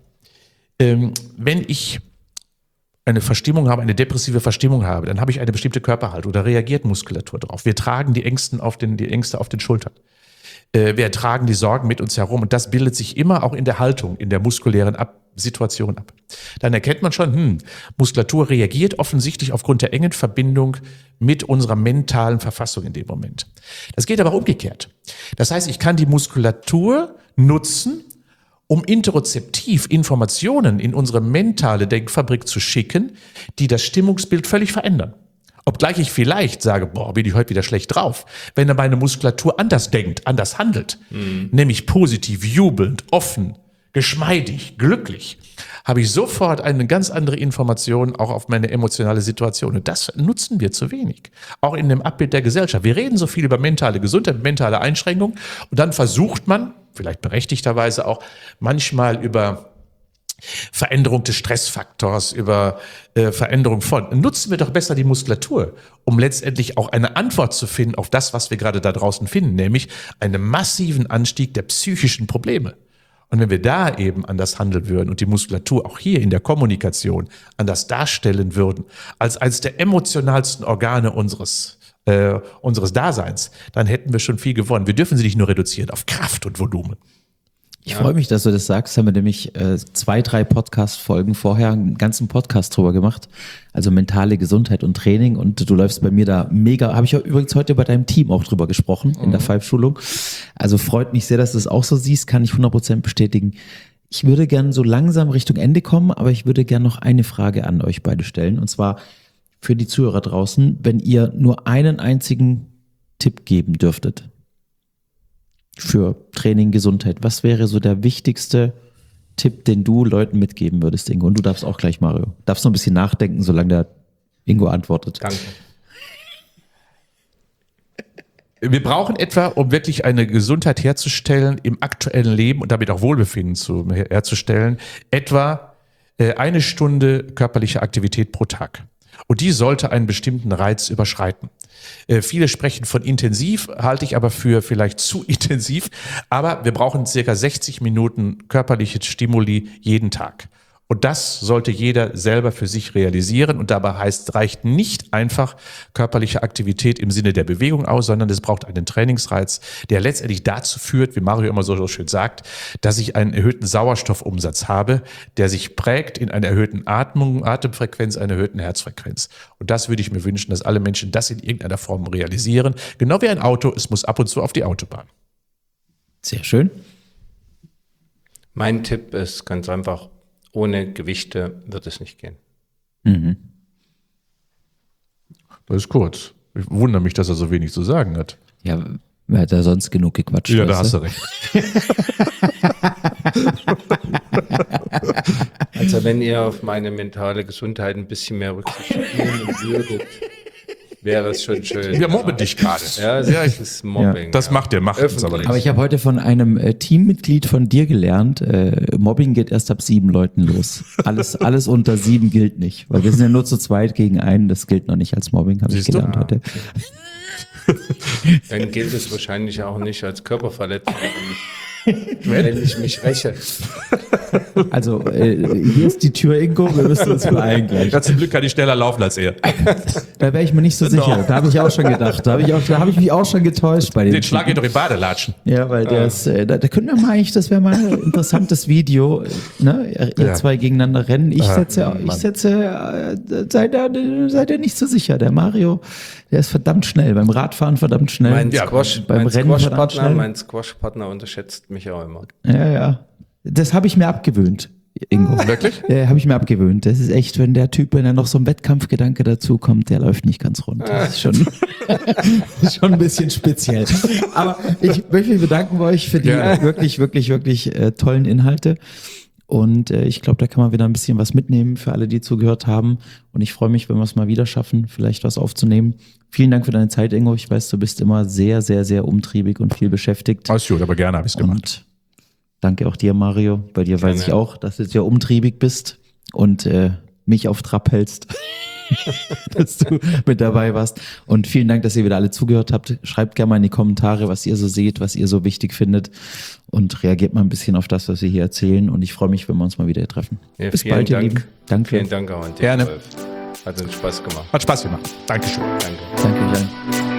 Wenn ich eine Verstimmung habe, eine depressive Verstimmung habe, dann habe ich eine bestimmte Körperhaltung, da reagiert Muskulatur drauf. Wir tragen die Ängste auf den Schultern. Wir tragen die Sorgen mit uns herum und das bildet sich immer auch in der Haltung, in der muskulären Situation ab. Dann erkennt man schon, Muskulatur reagiert offensichtlich aufgrund der engen Verbindung mit unserer mentalen Verfassung in dem Moment. Das geht aber umgekehrt. Das heißt, ich kann die Muskulatur nutzen, um interozeptiv Informationen in unsere mentale Denkfabrik zu schicken, die das Stimmungsbild völlig verändern. Obgleich ich vielleicht sage, bin ich heute wieder schlecht drauf, wenn dann meine Muskulatur anders denkt, anders handelt, nämlich positiv, jubelnd, offen, geschmeidig, glücklich, habe ich sofort eine ganz andere Information auch auf meine emotionale Situation. Und das nutzen wir zu wenig, auch in dem Abbild der Gesellschaft. Wir reden so viel über mentale Gesundheit, mentale Einschränkungen und dann versucht man, vielleicht berechtigterweise auch, manchmal über Veränderung des Stressfaktors, über Veränderung von. Nutzen wir doch besser die Muskulatur, um letztendlich auch eine Antwort zu finden auf das, was wir gerade da draußen finden, nämlich einen massiven Anstieg der psychischen Probleme. Und wenn wir da eben anders handeln würden und die Muskulatur auch hier in der Kommunikation anders darstellen würden, als eines der emotionalsten Organe unseres Daseins, dann hätten wir schon viel gewonnen. Wir dürfen sie nicht nur reduzieren auf Kraft und Volumen. Ich freue mich, dass du das sagst. Haben wir nämlich 2-3 Podcast-Folgen vorher einen ganzen Podcast drüber gemacht. Also mentale Gesundheit und Training. Und du läufst bei mir da mega. Habe ich übrigens heute bei deinem Team auch drüber gesprochen in der Five-Schulung. Also freut mich sehr, dass du es auch so siehst. Kann ich 100% bestätigen. Ich würde gern so langsam Richtung Ende kommen, aber ich würde gern noch eine Frage an euch beide stellen. Und zwar für die Zuhörer draußen, wenn ihr nur einen einzigen Tipp geben dürftet für Training, Gesundheit. Was wäre so der wichtigste Tipp, den du Leuten mitgeben würdest, Ingo? Und du darfst auch gleich, Mario. Darfst noch ein bisschen nachdenken, solange der Ingo antwortet. Danke. Wir brauchen etwa, um wirklich eine Gesundheit herzustellen, im aktuellen Leben und damit auch Wohlbefinden herzustellen, etwa 1 Stunde körperliche Aktivität pro Tag. Und die sollte einen bestimmten Reiz überschreiten. Viele sprechen von intensiv, halte ich aber für vielleicht zu intensiv. Aber wir brauchen circa 60 Minuten körperliche Stimuli jeden Tag. Und das sollte jeder selber für sich realisieren. Und dabei reicht nicht einfach körperliche Aktivität im Sinne der Bewegung aus, sondern es braucht einen Trainingsreiz, der letztendlich dazu führt, wie Mario immer so schön sagt, dass ich einen erhöhten Sauerstoffumsatz habe, der sich prägt in einer erhöhten Atemfrequenz, einer erhöhten Herzfrequenz. Und das würde ich mir wünschen, dass alle Menschen das in irgendeiner Form realisieren. Genau wie ein Auto, es muss ab und zu auf die Autobahn. Sehr schön. Mein Tipp ist ganz einfach, ohne Gewichte wird es nicht gehen. Das ist kurz. Ich wundere mich, dass er so wenig zu sagen hat. Ja, wer hat da sonst genug gequatscht? Ja, da hast du recht. Also wenn ihr auf meine mentale Gesundheit ein bisschen mehr Rücksicht nehmen würdet, wäre es schon schön. Wir mobben dich gerade. Ja, das ist Mobbing. Das macht uns aber Öffentlich. Aber ich habe heute von einem Teammitglied von dir gelernt, Mobbing geht erst ab 7 Leuten los. Alles unter 7 gilt nicht, weil wir sind ja nur zu zweit gegen einen, das gilt noch nicht als Mobbing, habe ich Siehst du? gelernt heute. Dann gilt es wahrscheinlich auch nicht als Körperverletzung, wenn ich mich räche. Also hier ist die Tür, Ingo, wir müssen uns beeilen gleich. Ja, zum Glück kann ich schneller laufen als er. Da wäre ich mir nicht so sicher, da habe ich auch schon gedacht, da habe ich mich auch schon getäuscht bei Den Schlag geht doch in Badelatschen. Ja, weil der ist, da können wir mal eigentlich, das wäre mal ein interessantes Video, ne? Ihr zwei gegeneinander rennen. Seid ihr nicht so sicher. Der Mario, der ist verdammt schnell, beim Radfahren verdammt schnell. Mein Rennen verdammt schnell. Squash-Partner unterschätzt mich auch immer. Ja. Das habe ich mir abgewöhnt, Ingo. Wirklich? Ja, habe ich mir abgewöhnt. Das ist echt, wenn der Typ, wenn da noch so ein Wettkampfgedanke dazu kommt, der läuft nicht ganz rund. Das ist schon ein bisschen speziell. Aber ich möchte mich bedanken bei euch für die wirklich tollen Inhalte. Und ich glaube, da kann man wieder ein bisschen was mitnehmen für alle, die zugehört haben. Und ich freue mich, wenn wir es mal wieder schaffen, vielleicht was aufzunehmen. Vielen Dank für deine Zeit, Ingo. Ich weiß, du bist immer sehr, sehr, sehr umtriebig und viel beschäftigt. Alles gut, aber gerne habe ich es gemacht. Und danke auch dir, Mario. Bei dir weiß ich auch, dass du sehr umtriebig bist und mich auf Trab hältst, dass du mit dabei warst. Und vielen Dank, dass ihr wieder alle zugehört habt. Schreibt gerne mal in die Kommentare, was ihr so seht, was ihr so wichtig findet und reagiert mal ein bisschen auf das, was wir hier erzählen. Und ich freue mich, wenn wir uns mal wieder treffen. Ja, Bis bald, ihr Lieben. Danke. Vielen Dank auch an dich, Gerne. Wolf. Hat uns Spaß gemacht. Hat Spaß gemacht. Dankeschön. Danke. Danke, Jan.